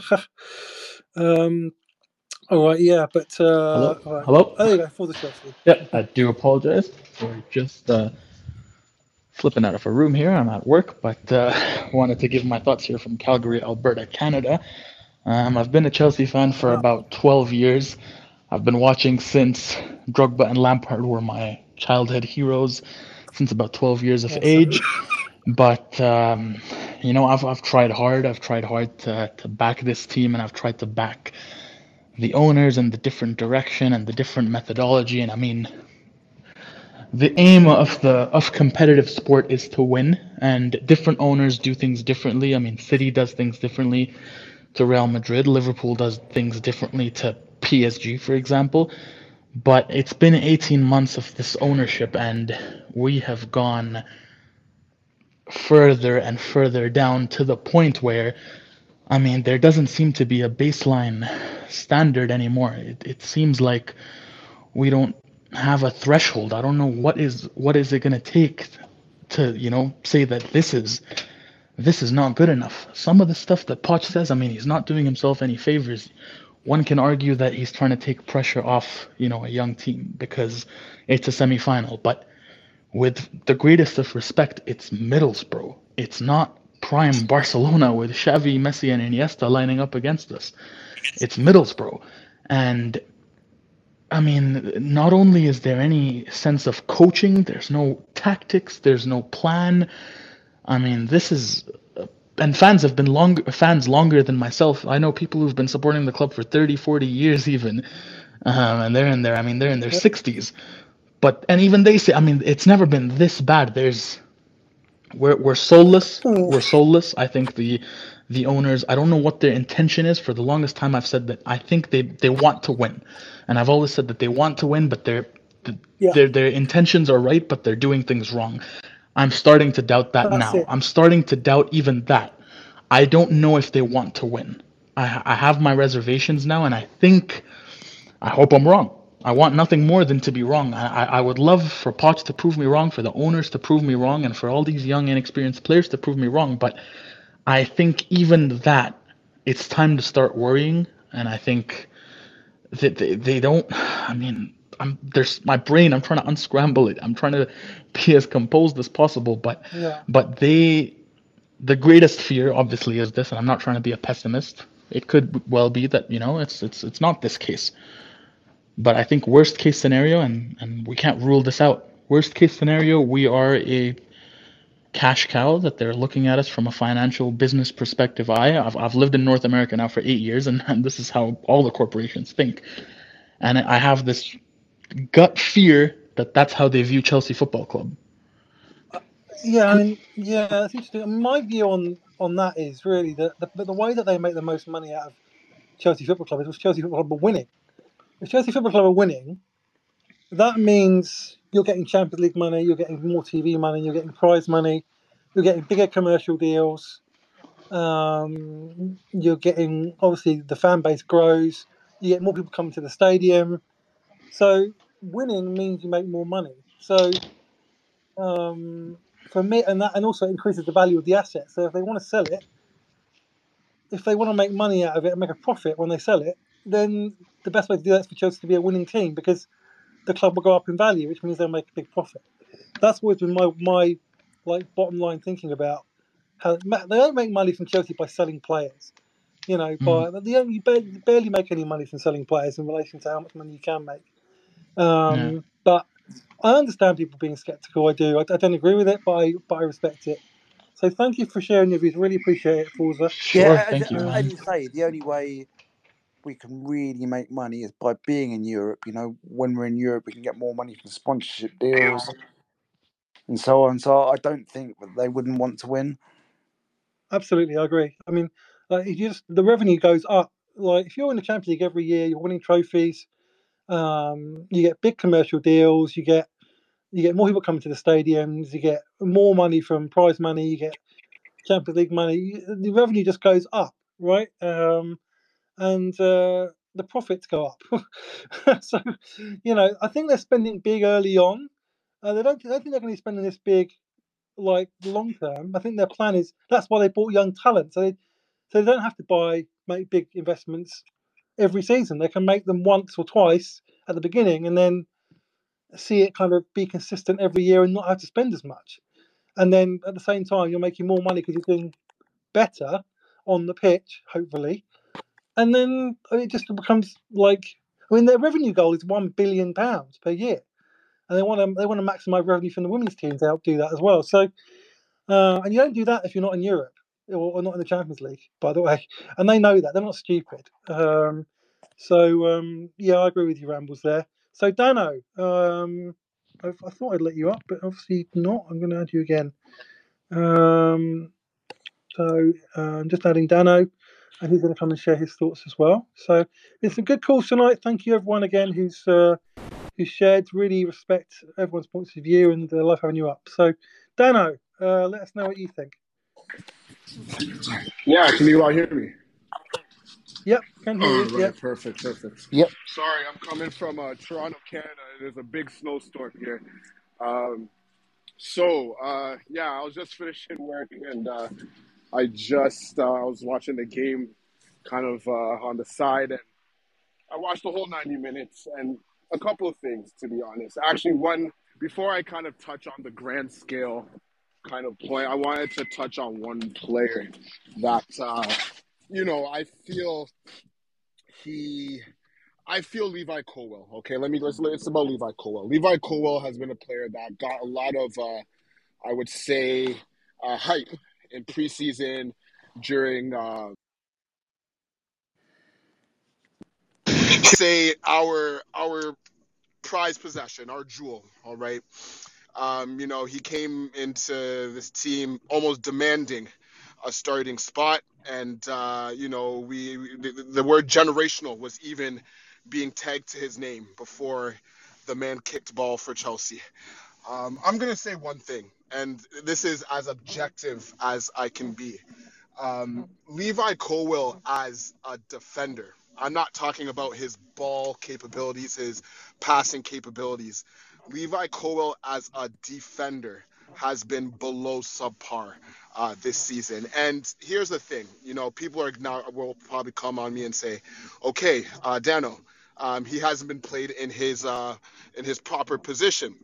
um, all right, yeah, but uh, Hello? all right. Hello? Oh, there you go, Forza Chelsea. Yeah, I do apologize for just uh, flipping out of a room here. I'm at work, but uh, wanted to give my thoughts here from Calgary, Alberta, Canada. Um, I've been a Chelsea fan for Wow. about twelve years. I've been watching since Drogba and Lampard were my childhood heroes, since about twelve years of Awesome. age. But um, you know, I've I've tried hard. I've tried hard to to back this team, and I've tried to back the owners and the different direction and the different methodology. And I mean, the aim of the of competitive sport is to win, and different owners do things differently. I mean, City does things differently to Real Madrid. Liverpool does things differently to P S G, for example. But it's been eighteen months of this ownership, and we have gone further and further down to the point where, I mean, there doesn't seem to be a baseline standard anymore. It, it seems like we don't have a threshold. I don't know what is what is it going to take to, you know, say that this is this is not good enough. Some of the stuff that Poch says, I mean, he's not doing himself any favors. One can argue that he's trying to take pressure off, you know, a young team because it's a semi-final. But with the greatest of respect, it's Middlesbrough. It's not prime Barcelona with Xavi, Messi, and Iniesta lining up against us. It's Middlesbrough. And I mean, not only is there any sense of coaching, there's no tactics, there's no plan. I mean, this is, and fans have been long fans longer than myself. I know people who've been supporting the club for thirty, forty years even, um, and they're in their, I mean, they're in their sixties. But and even they say, I mean, it's never been this bad. There's we're we're soulless. Ooh. We're soulless. I think the the owners. I don't know what their intention is. For the longest time, I've said that I think they they want to win, and I've always said that they want to win, but their Yeah, their their intentions are right, but they're doing things wrong. I'm starting to doubt that that's now. it. I'm starting to doubt even that. I don't know if they want to win. I I have my reservations now, and I think I hope I'm wrong. I want nothing more than to be wrong. I, I, I would love for Potts to prove me wrong, for the owners to prove me wrong, and for all these young, inexperienced players to prove me wrong. But I think even that, it's time to start worrying. And I think that they, they don't. I mean, I'm there's my brain. I'm trying to unscramble it. I'm trying to be as composed as possible. But Yeah, but they, the greatest fear, obviously, is this. And I'm not trying to be a pessimist. It could well be that you know it's it's it's not this case. But I think worst case scenario, and, and we can't rule this out. Worst case scenario, we are a cash cow that they're looking at us from a financial business perspective. I, I've, I've lived in North America now for eight years, and, and this is how all the corporations think. And I have this gut fear that that's how they view Chelsea Football Club. yeah. I mean, yeah, that's interesting. My view on on that is really that the, the way that they make the most money out of Chelsea Football Club is if Chelsea Football Club are winning. If Chelsea Football Club are winning, that means you're getting Champions League money, you're getting more T V money, you're getting prize money, you're getting bigger commercial deals. Um, you're getting obviously the fan base grows. You get more people coming to the stadium. So winning means you make more money. So um, for me, and that and also increases the value of the asset. So if they want to sell it, if they want to make money out of it and make a profit when they sell it, then the best way to do that is for Chelsea to be a winning team because the club will go up in value, which means they'll make a big profit. That's always been my my like bottom line thinking about how they don't make money from Chelsea by selling players. You know, Mm. by the you barely, barely make any money from selling players in relation to how much money you can make. Yeah. Um, but I understand people being skeptical. I do. I, I don't agree with it, but I but I respect it. So thank you for sharing your views. Really appreciate it, Forza. Sure. Yeah, as, Thank you, Uh, as man. you say, the only way we can really make money is by being in Europe. You know, when we're in Europe, we can get more money from sponsorship deals and so on. So I don't think that they wouldn't want to win. absolutely, I agree. I mean, like, if you just the revenue goes up. Like if you're in the Champions League every year, you're winning trophies. Um, you get big commercial deals. You get you get more people coming to the stadiums. You get more money from prize money. You get Champions League money. The revenue just goes up, right? Um, and uh, the profits go up. So, you know, I think they're spending big early on. Uh, they don't. I don't think they're going to be spending this big like long term. I think their plan is that's why they bought young talent. So, they, so they don't have to buy make big investments every season. They can make them once or twice at the beginning, and then see it kind of be consistent every year and not have to spend as much. And then at the same time, you're making more money because you're doing better on the pitch, hopefully. And then it just becomes like, I mean, their revenue goal is one billion pounds per year, and they want to they want to maximise revenue from the women's team to help do that as well. So, uh, and you don't do that if you're not in Europe or, or not in the Champions League, by the way. And they know that they're not stupid. Um, so um, yeah, I agree with you, Rambles there. So Dano, um, I, I thought I'd let you up, but obviously not. I'm going to add you again. Um, so uh, I'm just adding Dano, and he's going to come and share his thoughts as well. So it's a good call tonight. Thank you everyone again who's uh, who's shared. Really respect everyone's points of view, and uh, love having you up. So Dano, uh, let us know what you think. Yeah, can you all hear me? Yep, can hear All you. right, Yep. perfect, perfect. Yep. Sorry, I'm coming from uh, Toronto, Canada. There's a big snowstorm here. Um, so, uh, yeah, I was just finishing work, and uh, I just uh, I was watching the game, kind of uh, on the side, and I watched the whole ninety minutes. And a couple of things, to be honest. Actually, one before I kind of touch on the grand scale kind of point, I wanted to touch on one player that uh, you know I feel. He, I feel Levi Colwell. Okay, let me. Let's. It's about Levi Colwell. Levi Colwell has been a player that got a lot of, uh, I would say, uh, hype in preseason during, uh, say our our prize possession, our jewel. All right. Um, you know, he came into this team almost demanding a starting spot, and uh, you know, we the, the word generational was even being tagged to his name before the man kicked ball for Chelsea. Um, I'm gonna say one thing, and this is as objective as I can be. Um, Levi Colwill as a defender. I'm not talking about his ball capabilities, his passing capabilities. Levi Colwill as a defender has been below subpar uh, this season. And here's the thing, you know, people are now will probably come on me and say, okay, uh, Dano, um, he hasn't been played in his uh, in his proper position.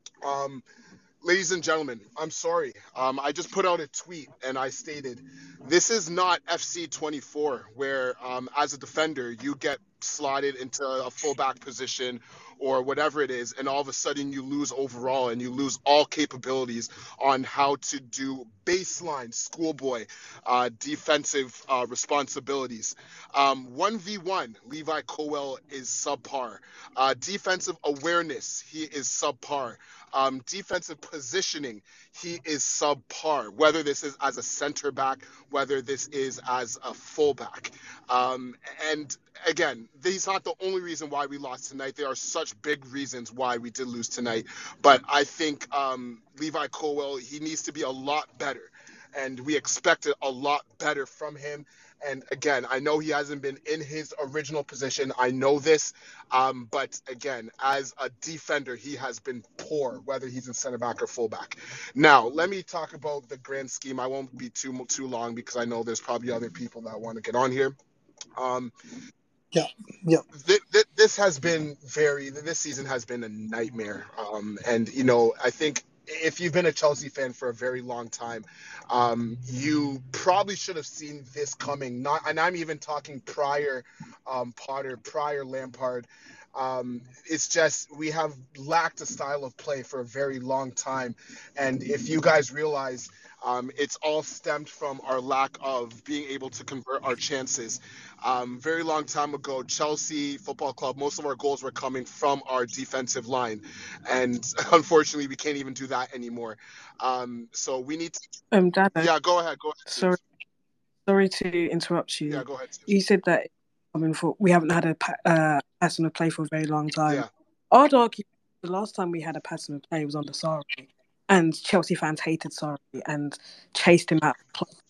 Um, Ladies and gentlemen, I'm sorry. Um, I just put out a tweet and I stated, this is not F C twenty-four where um, as a defender you get slotted into a fullback position or whatever it is, and all of a sudden you lose overall and you lose all capabilities on how to do baseline schoolboy uh, defensive uh, responsibilities. Um, one v one, Levi Colwill is subpar. Uh, defensive awareness, he is subpar. Um, defensive positioning, he is subpar, whether this is as a center back, whether this is as a fullback. Um, and again, he's not the only reason why we lost tonight. There are such big reasons why we did lose tonight. But I think um, Levi Colwill, he needs to be a lot better. And we expected a lot better from him. And again, I know he hasn't been in his original position. I know this. Um, but again, as a defender, he has been poor, whether he's in center back or fullback. Now, let me talk about the grand scheme. I won't be too too long because I know there's probably other people that want to get on here. Um, yeah, yeah. Th- th- this has been very. This season has been a nightmare. Um, and you know, I think if you've been a Chelsea fan for a very long time, um, you probably should have seen this coming. Not, and I'm even talking prior um, Potter, prior Lampard. Um, it's just we have lacked a style of play for a very long time, and if you guys realize, um, it's all stemmed from our lack of being able to convert our chances. Um, very long time ago, Chelsea Football Club, most of our goals were coming from our defensive line, and unfortunately, we can't even do that anymore. Um, so we need to. Um, Dano, Yeah, go ahead. Go ahead. sorry, sorry to interrupt you. Yeah, go ahead. You said that I mean, for we haven't had a pa- uh, pattern of play for a very long time. Yeah. I'd argue the last time we had a pattern of play was under Sarri, and Chelsea fans hated Sarri and chased him out of the club.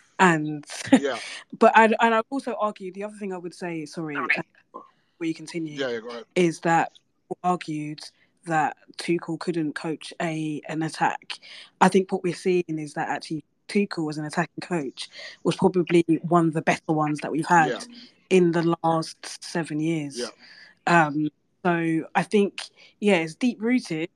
And Yeah. but I and I also argue the other thing I would say, sorry, uh, before you continue, Yeah, yeah, go ahead. is that people argued that Tuchel couldn't coach a an attack. I think what we're seeing is that actually Tuchel as an attacking coach was probably one of the better ones that we've had Yeah. in the last seven years. Yeah. Um, so I think, yeah, it's deep rooted,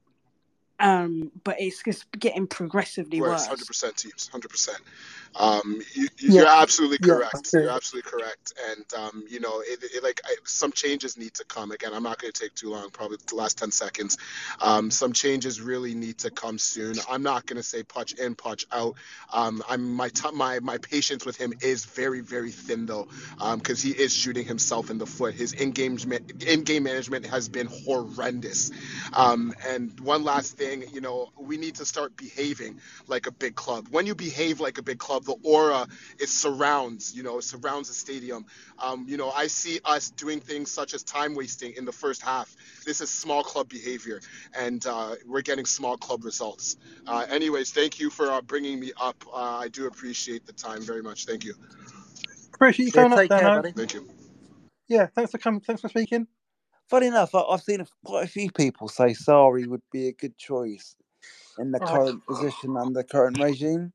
um, but it's just getting progressively Worse, worse. one hundred percent teams, one hundred percent. Um, you, Yeah. you're absolutely Yeah, correct. that's it. You're absolutely correct. And, um, you know, it, it, like I, some changes need to come. Again, I'm not going to take too long, probably the last ten seconds. Um, some changes really need to come soon. I'm not going to say punch in, punch out. Um, I'm my t- my my patience with him is very, very thin though, because um, he is shooting himself in the foot. His in-game in-game management has been horrendous. Um, and one last thing, you know, we need to start behaving like a big club. When you behave like a big club, the aura, it surrounds, you know, it surrounds the stadium. Um, you know, I see us doing things such as time wasting in the first half. This is small club behavior, and uh, we're getting small club results. Uh, anyways, thank you for uh, bringing me up. Uh, I do appreciate the time very much. Thank you. Appreciate you Yeah, coming up, take care, Dano. buddy. Thank you. Yeah, thanks for coming. Thanks for speaking. Funny enough, I- I've seen quite a few people say Sarri would be a good choice in the Oh. current position and the current regime.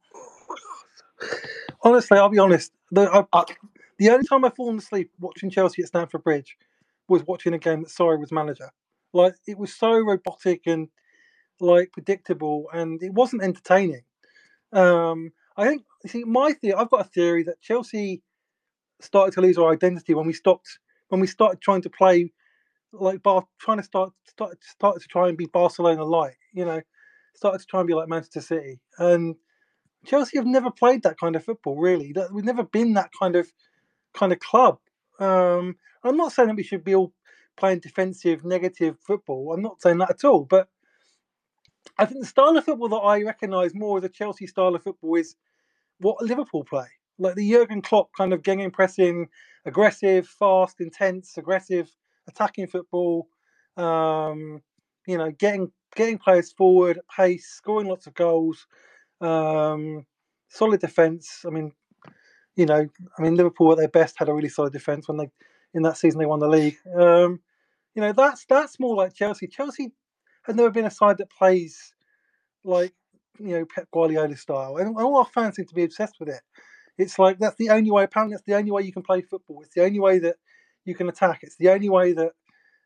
Honestly, I'll be honest. The, I, the only time I've fallen asleep watching Chelsea at Stamford Bridge was watching a game that Sarri was manager. Like, it was so robotic and like predictable, and it wasn't entertaining. Um, I think, you see, my theory. I've got a theory that Chelsea started to lose our identity when we stopped when we started trying to play like Bar, trying to start start started to try and be Barcelona like, you know, started to try and be like Manchester City. And Chelsea have never played that kind of football, really. That we've never been that kind of kind of club. Um, I'm not saying that we should be all playing defensive, negative football. I'm not saying that at all. But I think the style of football that I recognise more as a Chelsea style of football is what Liverpool play. Like the Jurgen Klopp kind of gang pressing, aggressive, fast, intense, aggressive, attacking football. Um, you know, getting getting players forward at pace, scoring lots of goals, um, solid defence. I mean, you know, I mean Liverpool at their best had a really solid defence when they in that season they won the league. Um, you know, that's that's more like Chelsea. Chelsea has never been a side that plays like you know Pep Guardiola style, and all our fans seem to be obsessed with it. It's like that's the only way. Apparently, that's the only way you can play football. It's the only way that you can attack. It's the only way that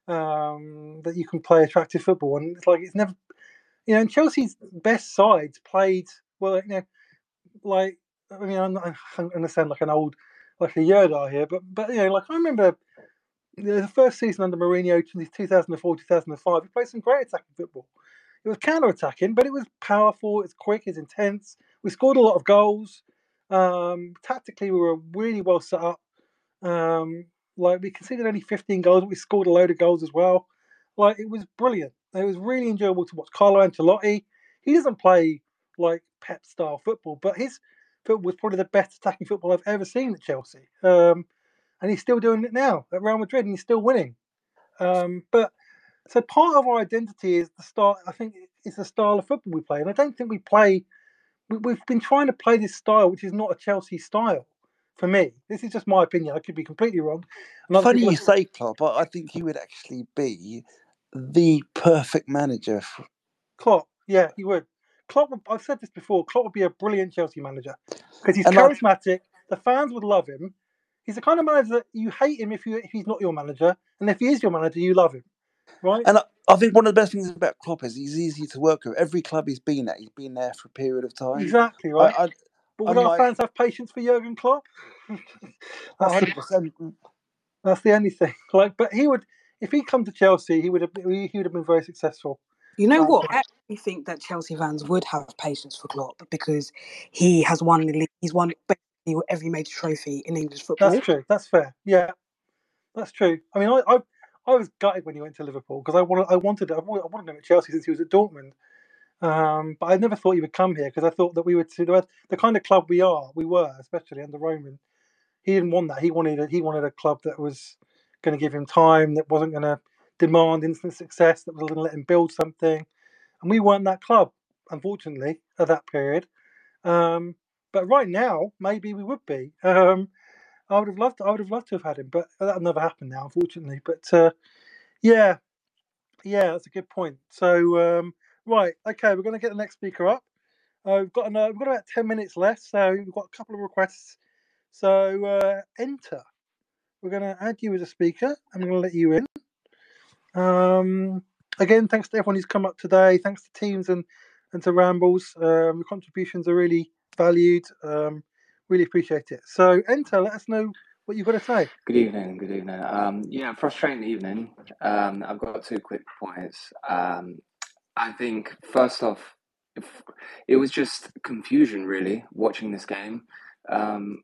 um, that you can play attractive football. And it's like it's never, you know, and Chelsea's best sides played well. You know, like I mean, I'm, I'm going to sound like an old, like a Yerdar here, but but you know, like I remember the first season under Mourinho, two thousand four, two thousand five, he played some great attacking football. It was counter-attacking, but it was powerful, it's quick, it's intense. We scored a lot of goals. Um, tactically, we were really well set up. Um, like we conceded only fifteen goals, but we scored a load of goals as well. Like it was brilliant. It was really enjoyable to watch. Carlo Ancelotti, he doesn't play like Pep style football, but his football was probably the best attacking football I've ever seen at Chelsea. Um, and he's still doing it now at Real Madrid, and he's still winning. Um, but so part of our identity is the style. I think it's the style of football we play, and I don't think we play. We, we've been trying to play this style, which is not a Chelsea style. For me, this is just my opinion. I could be completely wrong. And other Funny people, you say Klopp, I I think he would actually be the perfect manager. For, Klopp, yeah, he would. Klopp, would- I've said this before. Klopp would be a brilliant Chelsea manager because he's and I charismatic. The fans would love him. He's the kind of manager that you hate him if you if he's not your manager, and if he is your manager, you love him, right? and I, I think one of the best things about Klopp is he's easy to work with. Every club he's been at, he's been there for a period of time. Exactly, I, right. I But would I'm our like fans have patience for Jurgen Klopp? That's the, hundred percent. that's the only thing. Like, but he would, if he'd come to Chelsea, he would have he would have been very successful. You know I what? think. I actually think that Chelsea fans would have patience for Klopp because he has won the league. He's won basically every major trophy in English That's football. true. That's fair. Yeah, that's true. I mean, I I, I was gutted when he went to Liverpool because I wanted I wanted I wanted him at Chelsea since he was at Dortmund. Um, but I never thought he would come here because I thought that we would see the, the kind of club we are, we were, especially under Roman. He didn't want that. He wanted a, he wanted a club that was going to give him time, that wasn't going to demand instant success, that was going to let him build something. And we weren't that club, unfortunately, at that period. Um, but right now, maybe we would be. Um, I would have loved. To, I would have loved to have had him, but that'll never happen now, unfortunately. But uh, yeah, yeah, that's a good point. So um, right, okay, we're going to get the next speaker up. Uh, we've got another, we've got about ten minutes left, so we've got a couple of requests. So uh, enter. We're going to add you as a speaker. I'm going to let you in. Um, again, thanks to everyone who's come up today. Thanks to Teams and, and to Rambles. Um, the contributions are really valued. Um, really appreciate it. So, enter. Let us know what you've got to say. Good evening. Good evening. Um, yeah, frustrating evening. Um, I've got two quick points. Um, I think first off, if, it was just confusion really watching this game. Um,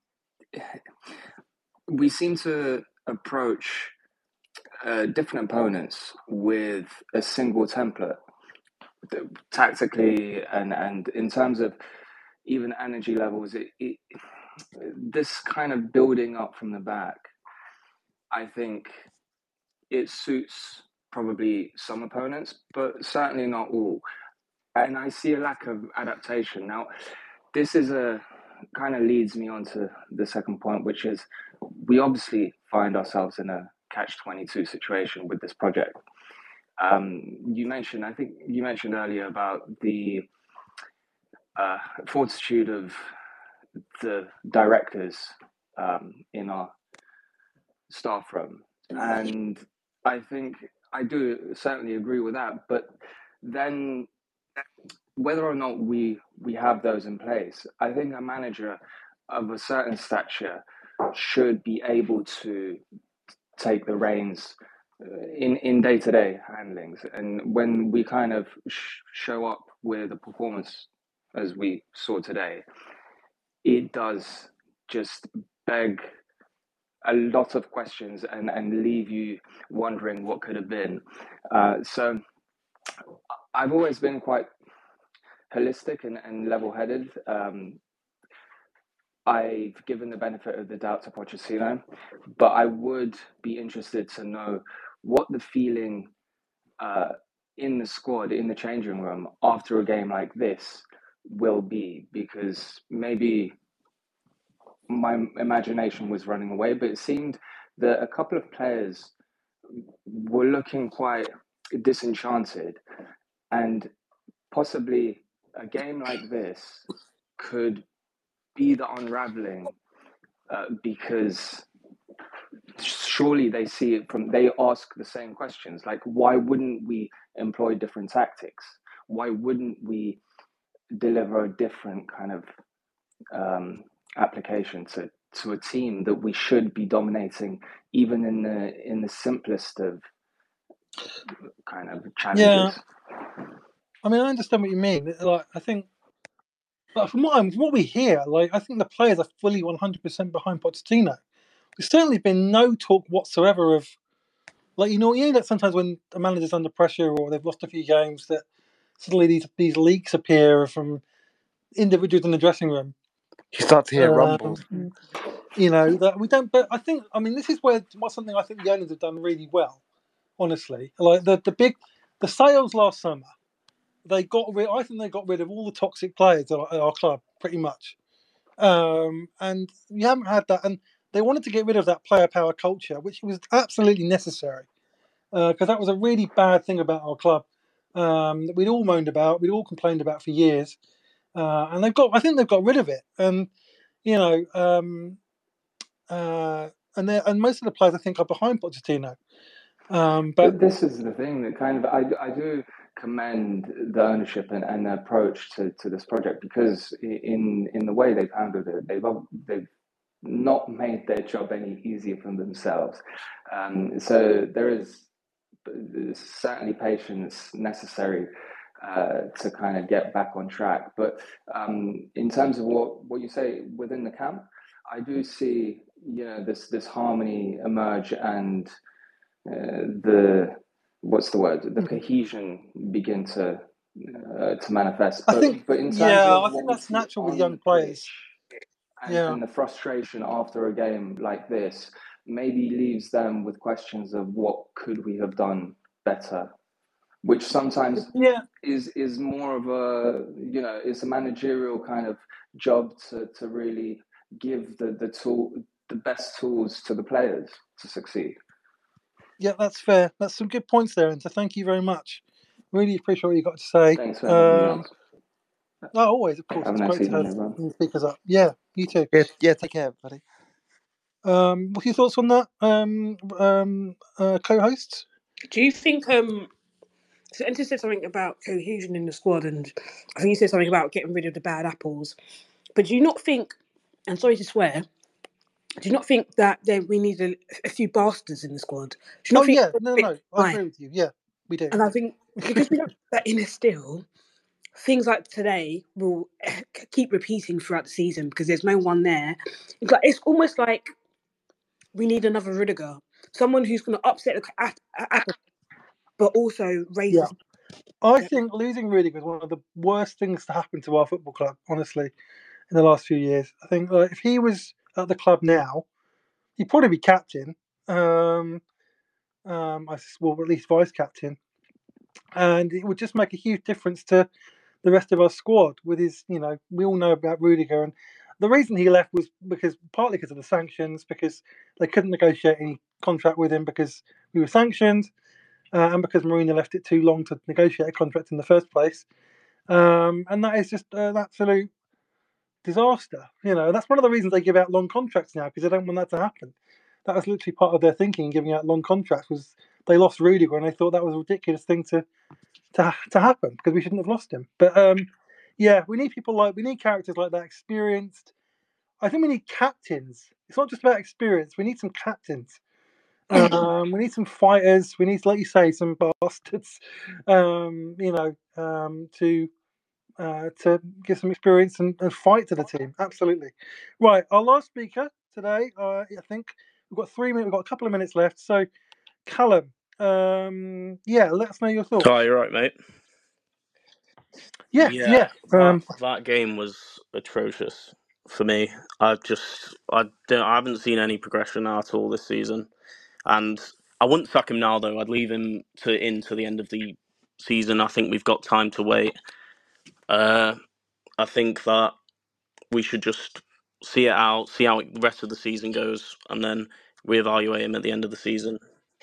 we seem to approach uh, different opponents with a single template, tactically and and in terms of even energy levels. It, it, this kind of building up from the back, I think it suits probably some opponents, but certainly not all. And I see a lack of adaptation. Now, this is a kind of leads me on to the second point, which is we obviously find ourselves in a catch twenty-two situation with this project. Um, you mentioned, I think you mentioned earlier about the uh, fortitude of the directors um, in our staff room. And I think I do certainly agree with that. But then whether or not we we have those in place, I think a manager of a certain stature should be able to take the reins in in day-to-day handlings. And when we kind of sh- show up with a performance as we saw today, it does just beg a lot of questions and, and leave you wondering what could have been. Uh, so I've always been quite holistic and, and level-headed. Um, I've given the benefit of the doubt to Pochettino, but I would be interested to know what the feeling uh, in the squad, in the changing room, after a game like this will be, because maybe my imagination was running away, but it seemed that a couple of players were looking quite disenchanted, and possibly a game like this could be the unraveling, uh, because surely they see it from, they ask the same questions, like, why wouldn't we employ different tactics? Why wouldn't we deliver a different kind of um, application to, to a team that we should be dominating, even in the in the simplest of kind of challenges? Yeah, I mean, I understand what you mean. Like, I think, but from what I'm, from what we hear, like, I think the players are fully one hundred percent behind Pochettino. There's certainly been no talk whatsoever of, like, you know, you know that sometimes when a manager's under pressure or they've lost a few games, that suddenly these these leaks appear from individuals in the dressing room. You start to hear Um, rumbles. you know that we don't. But I think, I mean, this is where what's something I think the owners have done really well. Honestly, like the the big the sales last summer, they got rid. I think they got rid of all the toxic players at our, at our club, pretty much. Um, and you haven't had that, and they wanted to get rid of that player power culture, which was absolutely necessary, because uh, that was a really bad thing about our club um, that we'd all moaned about, we'd all complained about for years, uh, and they've got. I think they've got rid of it, and you know, um, uh, and they and most of the players I think are behind Pochettino. Um, but, but this is the thing that kind of I, I do commend the ownership and, and the approach to, to this project, because in in the way they've handled it, they've they've not made their job any easier for themselves. Um, so there is certainly patience necessary uh, to kind of get back on track. But um, in terms of what, what you say within the camp, I do see, you know, this this harmony emerge, and uh, the what's the word, the cohesion begin to uh, to manifest. I But think, but in terms yeah, of I what think we that's see natural with on young the players. pitch, and, Yeah, and the frustration after a game like this maybe leaves them with questions of what could we have done better, which sometimes yeah, is is more of a, you know, it's a managerial kind of job to, to really give the, the tool the best tools to the players to succeed. yeah. That's fair. That's some good points there, and so thank you very much. Really appreciate what you got to say. Thanks for having me Um, on. no, always, of course, Have a it's nice great to evening, have everyone. new speakers up. Yeah, you too. Yeah, yeah. Take care, buddy. Um, what's your thoughts on that, um, um, uh, co-hosts? Do you think um so Enter said something about cohesion in the squad, and I think he said something about getting rid of the bad apples. But do you not think, and sorry to swear, do you not think that then we need a, a few bastards in the squad? Do you not Oh think yeah, no, no, I fine? agree with you. Yeah, we do. And I think because we don't have that inner still, things like today will keep repeating throughout the season because there's no one there. It's like it's almost like we need another Rudiger, someone who's going to upset the apple, but also raise Yeah, the. I think losing Rudiger was one of the worst things to happen to our football club, honestly, in the last few years. I think like, if he was at the club now, he'd probably be captain. Um, um, I well, at least vice captain, and it would just make a huge difference to the rest of our squad. With his, you know, we all know about Rudiger, and the reason he left was because partly because of the sanctions, because they couldn't negotiate any contract with him because we were sanctioned, uh, and because Mourinho left it too long to negotiate a contract in the first place. Um, and that is just an absolute disaster. You know, that's one of the reasons they give out long contracts now, because they don't want that to happen. That was literally part of their thinking, giving out long contracts, was they lost Rudiger and they thought that was a ridiculous thing to to, to happen because we shouldn't have lost him. But um, yeah, we need people like we need characters like that, experienced. I think we need captains. It's not just about experience. We need some captains. Um, we need some fighters. We need, like you say, some bastards. Um, you know, um, to uh, to give some experience and, and fight to the team. Absolutely. Right, our last speaker today. Uh, I think we've got three minutes. We've got a couple of minutes left. So, Callum, um, yeah, let us know your thoughts. Oh, you're right, mate. Yeah, Yeah, yeah. that Um, that game was atrocious for me. I just I don't I haven't seen any progression at all this season, and I wouldn't sack him now though. I'd leave him to into the end of the season. I think we've got time to wait. Uh, I think that we should just see it out, see how the rest of the season goes, and then reevaluate him at the end of the season.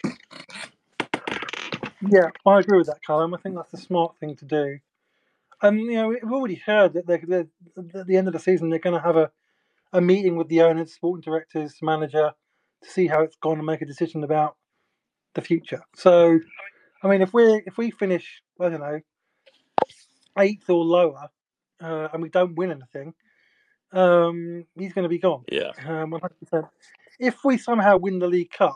yeah, I agree with that, Callum. I think that's the smart thing to do. And you know, we've already heard that they're, they're, at the end of the season they're going to have a, a meeting with the owners, sporting directors, manager, to see how it's gone and make a decision about the future. So, I mean, if we if we finish, I don't know, eighth or lower, uh, and we don't win anything, um, he's going to be gone. Yeah. Um, one hundred percent. If we somehow win the League Cup,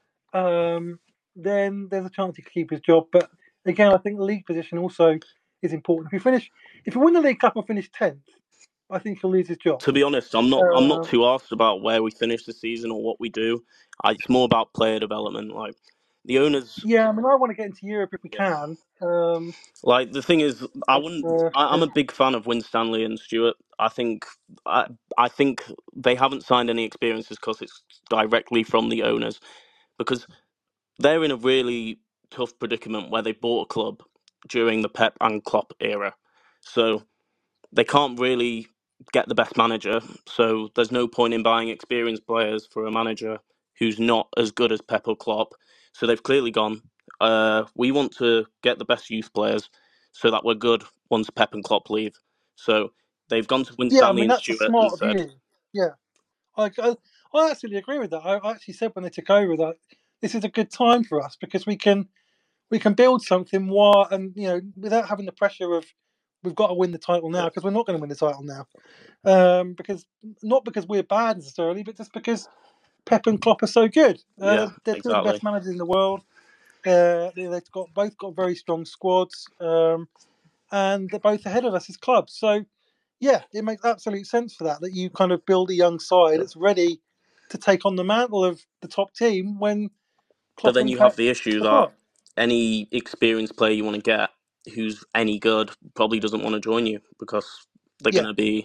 um, then there's a chance he could keep his job. But again, I think the league position also is important. If we finish, if we win the League Cup and finish tenth, I think he'll lose his job. To be honest, I'm not. I'm not Um, too asked about where we finish the season or what we do. I, it's more about player development. Like the owners. yeah, I mean, I want to get into Europe if we Yeah. can. Um, Like the thing is, I but, wouldn't. uh, I, I'm yeah. a big fan of Winstanley and Stewart. I think. I, I think they haven't signed any experiences because it's directly from the owners, because they're in a really tough predicament where they bought a club during the Pep and Klopp era, so they can't really get the best manager. So there's no point in buying experienced players for a manager who's not as good as Pep or Klopp. So they've clearly gone, uh, we want to get the best youth players so that we're good once Pep and Klopp leave. So they've gone to Yeah, I Winstanley mean, and that's a Stewart and smart said, view. Yeah, I, I, I absolutely agree with that. I I actually said when they took over that this is a good time for us because we can we can build something while and you know without having the pressure of we've got to win the title now yeah, because we're not going to win the title now. Um, because not because we're bad necessarily, but just because Pep and Klopp are so good. Uh, yeah, they're, they're two of the exactly. best managers in the world. Uh, they, they've got both got very strong squads, um, and they're both ahead of us as clubs. So, yeah, it makes absolute sense for that. That you kind of build a young side that's ready to take on the mantle of the top team when But Klopp then and you have Pep the issue are that gone. any experienced player you want to get who's any good probably doesn't want to join you because they're going Yeah, to be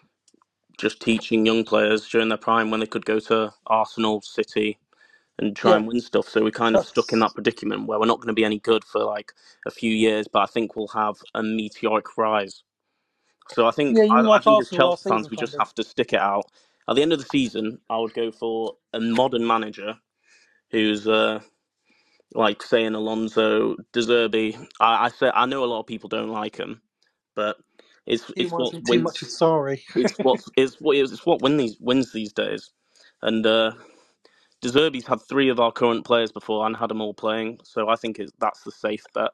just teaching young players during their prime when they could go to Arsenal, City, and try yeah, and win stuff. So we're kind of stuck in that's that predicament where we're not going to be any good for like a few years, but I think we'll have a meteoric rise. So I think yeah. You I, mean I like think as Arsenal Chelsea last fans, season, we kind just of? have to stick it out. At the end of the season, I would go for a modern manager who's uh, like saying Alonso, De Zerbi. I, I say I know a lot of people don't like him, but it's He it's reminds what me too much wins. of Sorry. It's what it's what it's what win these wins these days. And uh, De Zerbi's had three of our current players before and had them all playing, so I think it's, that's the safe bet.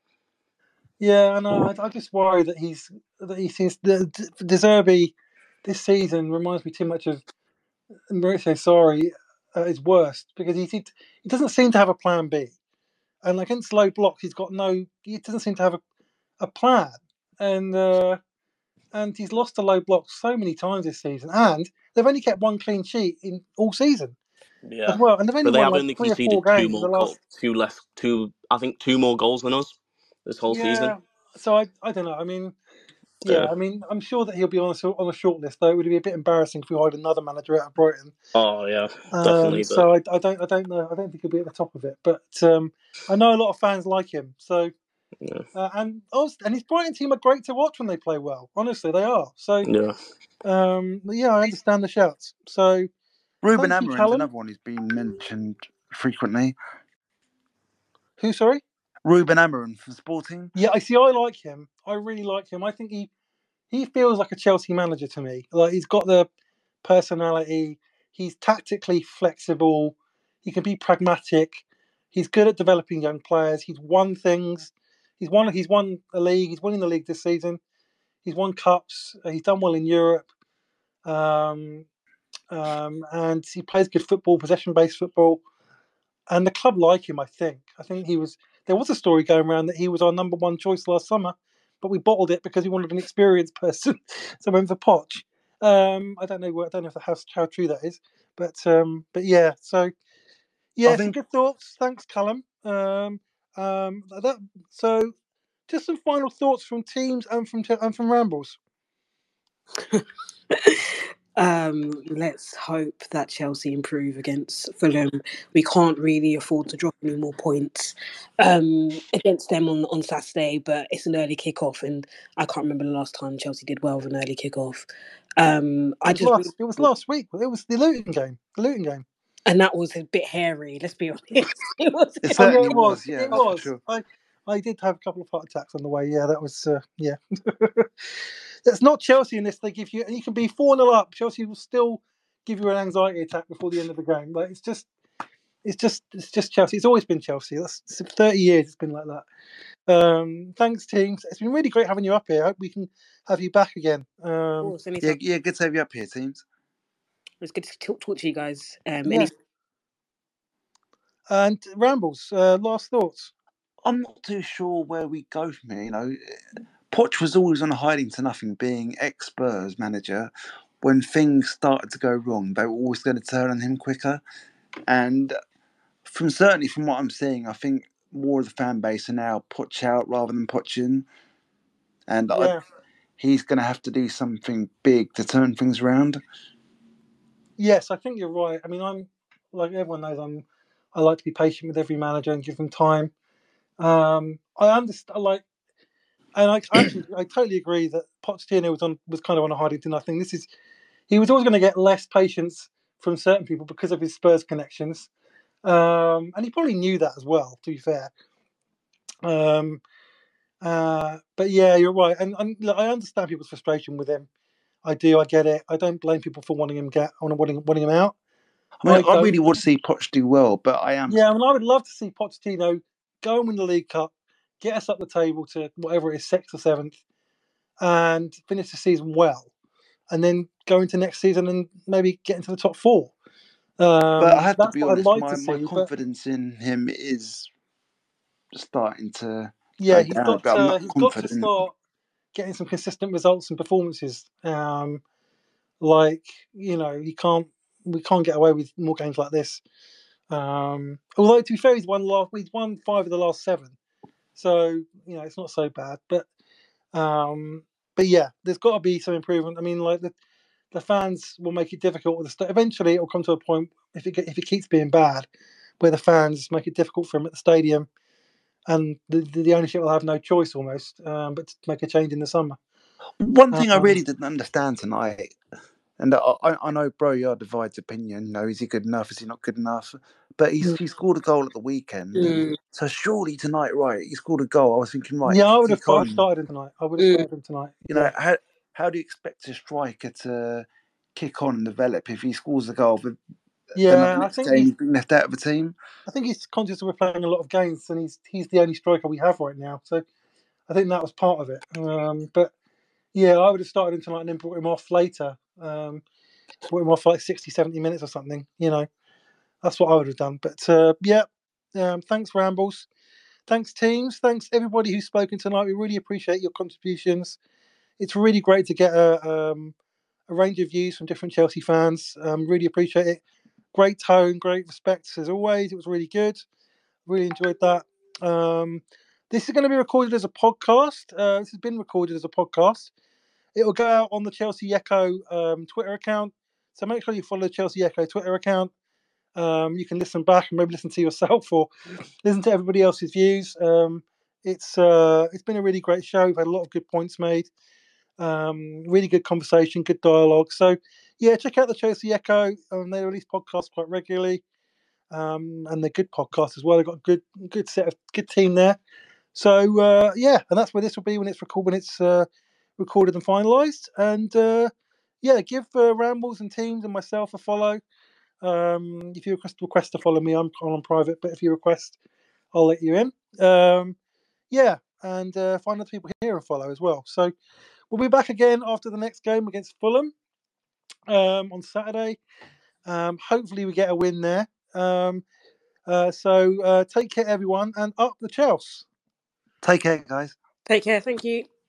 Yeah, and I, I just worry that he's that he seems the De Zerbi this season reminds me too much of Maurizio Sarri at his worst because he he he doesn't seem to have a plan B, and like against low blocks he's got no he doesn't seem to have a, a plan, and uh, and he's lost to low blocks so many times this season, and they've only kept one clean sheet in all season as Yeah, well, and they've only but they won have like only three or four conceded two games in the more goals, last. two less, two I think two more goals than us this whole season. Yeah, so I I don't know. I mean. Yeah, So, I mean, I'm sure that he'll be on a on a short list. Though it would be a bit embarrassing if we hired another manager out of Brighton. oh yeah, Um, definitely. But so I, I don't I don't know. I don't think he'll be at the top of it. But um, I know a lot of fans like him. So yeah, uh, and also, and his Brighton team are great to watch when they play well. Honestly, they are. So yeah. um, yeah, I understand the shouts. So Ruben thank you, Amorim's Callum. another one who's been mentioned frequently. Who? Sorry. Ruben Amorim from Sporting. Yeah, I see. I like him. I really like him. I think he he feels like a Chelsea manager to me. Like he's got the personality. He's tactically flexible. He can be pragmatic. He's good at developing young players. He's won things. He's won. He's won a league. He's winning the league this season. He's won cups. He's done well in Europe. Um, um, and he plays good football, possession-based football. And the club like him. I think. I think he was. There was a story going around that he was our number one choice last summer, but we bottled it because we wanted an experienced person. So we went for Poch. Um, I don't know. I don't know if the, how how true that is, but um, but yeah. So yeah, I some think good thoughts. Thanks, Callum. Um, um, that so just some final thoughts from teams and from and from Rambles. Um, let's hope that Chelsea improve against Fulham. We can't really afford to drop any more points um, against them on, on Saturday, but it's an early kickoff, and I can't remember the last time Chelsea did well with an early kickoff. Um, I It was, just last, really, it was last week. It was the Luton game. The Luton game. and that was a bit hairy. Let's be honest. It was. It Oh yeah, certainly it was. was. Yeah, It that's for was. sure. I I did have a couple of heart attacks on the way. Yeah, that was. Uh, yeah. That's not Chelsea in this. They give you, and you can be four nil up. Chelsea will still give you an anxiety attack before the end of the game. Like it's just, it's just, it's just Chelsea. It's always been Chelsea. That's thirty years. It's been like that. Um, thanks, teams. It's been really great having you up here. I hope we can have you back again. Um, Of course, Yeah, anytime. yeah, good to have you up here, teams. It's good to talk, talk to you guys. Um, yeah. any- And Rambles, uh, last thoughts. I'm not too sure where we go from here. You know, Poch was always on a hiding to nothing, being ex-Spurs manager. When things started to go wrong, they were always going to turn on him quicker. And from certainly from what I'm seeing, I think more of the fan base are now Poch out rather than Poch in. And I, Yeah. he's going to have to do something big to turn things around. Yes, I think you're right. I mean, I'm like everyone knows. I'm. I like to be patient with every manager and give them time. Um, I understand. Like, and I actually, I totally agree that Pochettino was on was kind of on a hiding to nothing. This is, he was always going to get less patience from certain people because of his Spurs connections, um, and he probably knew that as well. To be fair, um, uh, but yeah, you're right, and, and look, I understand people's frustration with him. I do. I get it. I don't blame people for wanting him get on wanting wanting him out. I mean, I I don't. really want to see Poch do well, but I am. Yeah, I mean, I would love to see Pochettino go and win the League Cup, get us up the table to whatever it is, sixth or seventh, and finish the season well, and then go into next season and maybe get into the top four. Um, But I have to that's be what I'd honest, like my, to my see. But confidence in him is starting to yeah, go he's down. got But I'm uh, not he's got to confident. start getting some consistent results and performances. Um, like you know, he can't. We can't get away with more games like this. Um, although to be fair, he's won last. He's won five of the last seven. So you know it's not so bad, but um, but yeah, there's got to be some improvement. I mean, like the, the fans will make it difficult. With the st- eventually, it will come to a point if it if it keeps being bad, where the fans make it difficult for him at the stadium, and the the, the ownership will have no choice almost, um, but to make a change in the summer. One thing I Um, really didn't understand tonight, and I, I I know Bro Yard divides opinion. You know, is he good enough? Is he not good enough? But he's, he scored a goal at the weekend. Mm, So surely tonight, right, he scored a goal. I was thinking, right, yeah, if I you would have kick on, started him tonight. I would have mm. started him tonight. you Yeah. know, how how do you expect a striker to kick on and develop if he scores a goal, but then the Yeah, I next think game he's. he's been left out of the team? I think he's conscious that we're playing a lot of games, and he's he's the only striker we have right now. So I think that was part of it. Um, but yeah, I would have started him tonight and then brought him off later. Um, brought him off for like sixty, seventy minutes or something. You know, that's what I would have done. But uh, yeah, um, thanks, Rambles. Thanks, teams. Thanks, everybody who's spoken tonight. We really appreciate your contributions. It's really great to get a, um, a range of views from different Chelsea fans. Um, really appreciate it. Great tone, great respect as always. It was really good. Really enjoyed that. Um, this is going to be recorded as a podcast. Uh, this has been recorded as a podcast. It will go out on the Chelsea Echo um, Twitter account. So make sure you follow the Chelsea Echo Twitter account. Um, you can listen back and maybe listen to yourself or listen to everybody else's views. Um, it's uh, it's been a really great show. We've had a lot of good points made. Um, really good conversation, good dialogue. So yeah, check out the Chelsea Echo. Um, they release podcasts quite regularly, um, and they're good podcasts as well. They've got a good good set of good team there. So uh, yeah, and that's where this will be when it's recorded when it's uh, recorded and finalised. And uh, yeah, give uh, Rambles and Teams and myself a follow. Um, if you request request to follow me, I'm on private, but if you request, I'll let you in. Um, yeah, and uh, find other people here and follow as well. So we'll be back again after the next game against Fulham um, on Saturday. Um, hopefully, we get a win there. Um, uh, so uh, take care, everyone, and up the Chelsea. Take care, guys. Take care. Thank you.